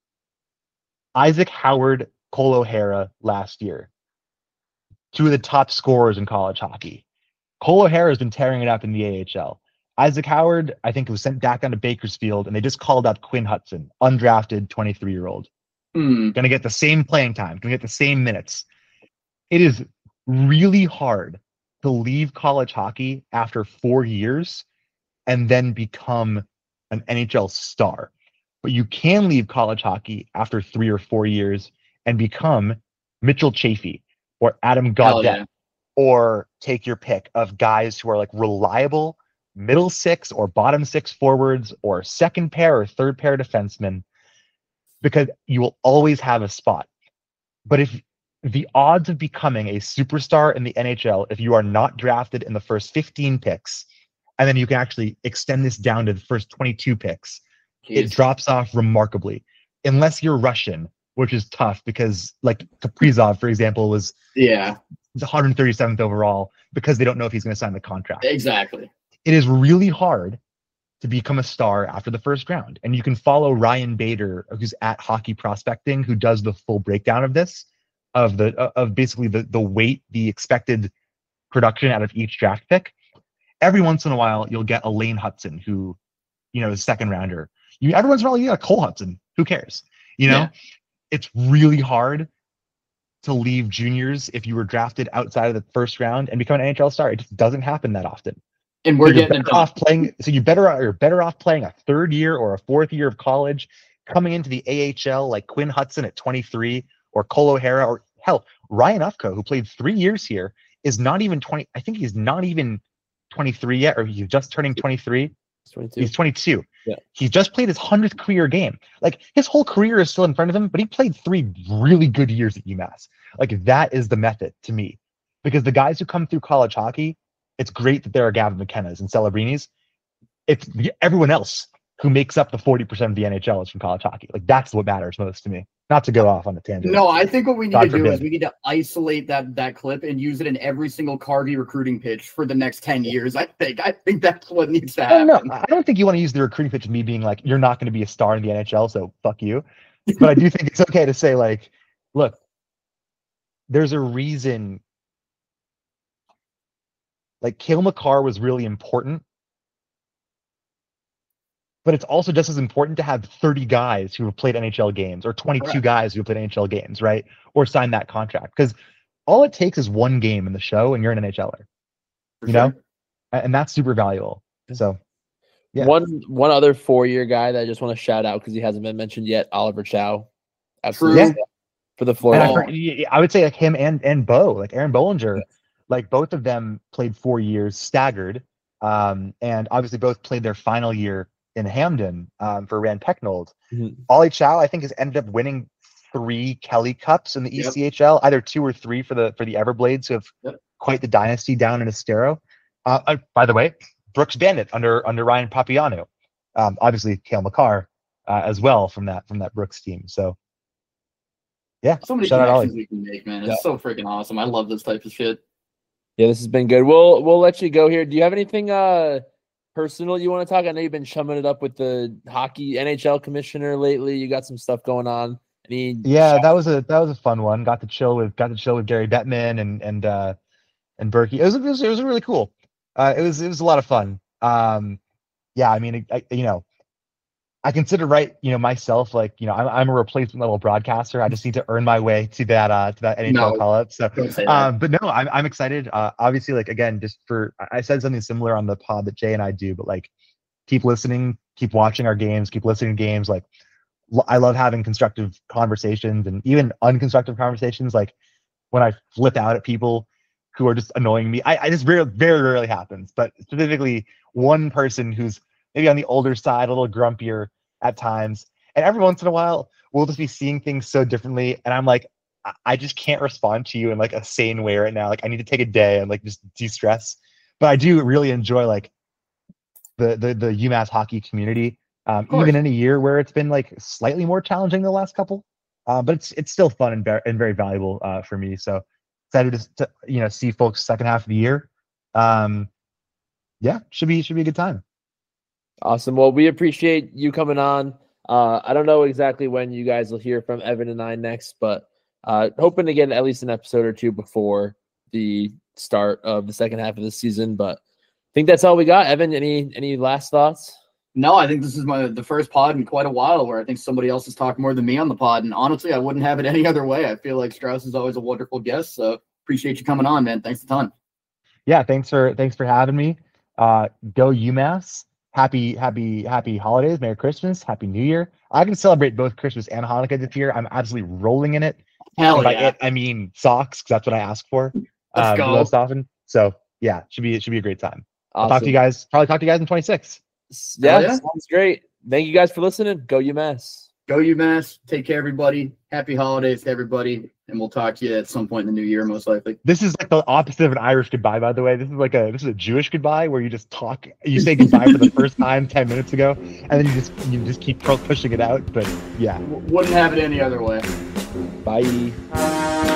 Isaac Howard, Cole O'Hara last year, two of the top scorers in college hockey. Cole O'Hara has been tearing it up in the A H L. Isaac Howard, I think, was sent back down to Bakersfield, and they just called up Quinn Hudson, undrafted twenty-three-year-old. Hmm. Going to get the same playing time, going to get the same minutes. It is really hard to leave college hockey after four years and then become an N H L star. But you can leave college hockey after three or four years and become Mitchell Chafee or Adam Hell Gaudette, yeah. or take your pick of guys who are like reliable middle six or bottom six forwards or second pair or third pair defensemen, because you will always have a spot. But if the odds of becoming a superstar in the N H L, if you are not drafted in the first fifteen picks, and then you can actually extend this down to the first twenty-two picks, it Jeez. drops off remarkably. Unless you're Russian, which is tough because like Kaprizov, for example, was Yeah, one hundred thirty-seventh overall because they don't know if he's going to sign the contract. exactly. It is really hard to become a star after the first round. And you can follow Ryan Bader, who's at Hockey Prospecting, who does the full breakdown of this, of the of basically the the weight, the expected production out of each draft pick. Every once in a while, you'll get a Lane Hudson, who, you know, is second rounder. You every once in a while, you got a Cole Hudson. Who cares? You know, Yeah. It's really hard to leave juniors if you were drafted outside of the first round and become an N H L star. It just doesn't happen that often. And we're So you're getting it better done. off playing. So you better you're better off playing a third year or a fourth year of college, coming into the A H L like Quinn Hudson at twenty-three, or Cole O'Hara, or hell, Ryan Ufko, who played three years here, is not even twenty. I think he's not even twenty-three yet, or he's just turning twenty-three. twenty-two. He's twenty-two. Yeah. He's just played his hundredth career game. Like his whole career is still in front of him, but he played three really good years at UMass. Like that is the method to me, because the guys who come through college hockey, it's great that there are Gavin McKenna's and Celebrinis. It's the, everyone else who makes up the forty percent of the N H L is from college hockey. Like that's what matters most to me. Not to go off on a tangent. No, I think what we need God to do forbid. is we need to isolate that that clip and use it in every single Carvey recruiting pitch for the next ten years. I think. I think that's what needs to I don't happen. know. I don't think you want to use the recruiting pitch of me being like, you're not going to be a star in the N H L, so fuck you. But I do think it's okay to say, like, look, there's a reason. Like, Cale Makar was really important, but it's also just as important to have thirty guys who have played N H L games, or twenty-two Correct. guys who have played N H L games, right? Or sign that contract. Because all it takes is one game in the show, and you're an N H L er. For You know? sure. A- And that's super valuable. So, yeah. One one other four year guy that I just want to shout out because he hasn't been mentioned yet, Oliver Chow. Absolutely. Yeah. For the And Florida. I, Oh. for- y- I would say like him and and Bo, like Aaron Bollinger, like both of them played four years staggered, um, and obviously both played their final year in Hamden um, for Rand Pecknold. Mhm. Ollie Chow, I think, has ended up winning three Kelly Cups in the Yep. E C H L, either two or three for the for the Everblades, who have Yep. quite the dynasty down in Estero. Uh, uh, by the way, Brooks Bandit under under Ryan Papiano, um, obviously Cale Makar uh, as well from that from that Brooks team. So. Yeah, So many shout out connections Ollie. we can make, man. It's Yeah. so freaking awesome. I love this type of shit. Yeah, this has been good. We'll we'll let you go here. Do you have anything uh personal you want to talk? I know you've been chumming it up with the hockey N H L commissioner lately. You got some stuff going on. Any Yeah, that was a that was a fun one. Got to chill with got to chill with Gary Bettman and and uh and Berkey. It was it was, it was really cool. Uh, it was it was a lot of fun. Um, yeah, I mean, I, you know, I consider right, you know, myself like, you know, I'm, I'm a replacement level broadcaster. I just need to earn my way to that uh to that N H L No, call up. So, don't say that. um, but no, I'm I'm excited. Uh, obviously, like again, just for I said something similar on the pod that Jay and I do, but like, keep listening, keep watching our games, keep listening to games. Like, l- I love having constructive conversations and even unconstructive conversations. Like when I flip out at people who are just annoying me, I, I just very very rarely happens. But specifically, one person who's maybe on the older side, a little grumpier at times. And every once in a while, we'll just be seeing things so differently. And I'm like, I, I just can't respond to you in like a sane way right now. Like I need to take a day and like just de-stress. But I do really enjoy like the the, the UMass hockey community, um, even in a year where it's been like slightly more challenging the last couple. Uh, but it's it's still fun and, be- and very valuable uh, for me. So excited to, to you know see folks second half of the year. Um, yeah, should be should be a good time. Awesome. Well, we appreciate you coming on. Uh, I don't know exactly when you guys will hear from Evan and I next, but uh, hoping to get at least an episode or two before the start of the second half of the season. But I think that's all we got. Evan, any any last thoughts? No, I think this is my the first pod in quite a while where I think somebody else has talked more than me on the pod. And honestly, I wouldn't have it any other way. I feel like Strauss is always a wonderful guest. So appreciate you coming on, man. Thanks a ton. Yeah, thanks for thanks for having me. Uh, go UMass. Happy, happy, happy holidays. Merry Christmas. Happy New Year. I can celebrate both Christmas and Hanukkah this year. I'm absolutely rolling in it. Hell and by yeah. it, I mean socks, because that's what I ask for Let's um, go. most often. So yeah, it should be it should be a great time. Awesome. I'll talk to you guys. Probably talk to you guys in twenty-six. Yeah, yeah. sounds great. Thank you guys for listening. Go UMass. Go UMass. Take care, everybody. Happy holidays to everybody. And we'll talk to you at some point in the new year, most likely. This is like the opposite of an Irish goodbye, by the way. This is like a this is a Jewish goodbye where you just talk, you say goodbye for the first time ten minutes ago, and then you just you just keep pushing it out. But yeah, W- wouldn't have it any other way. Bye.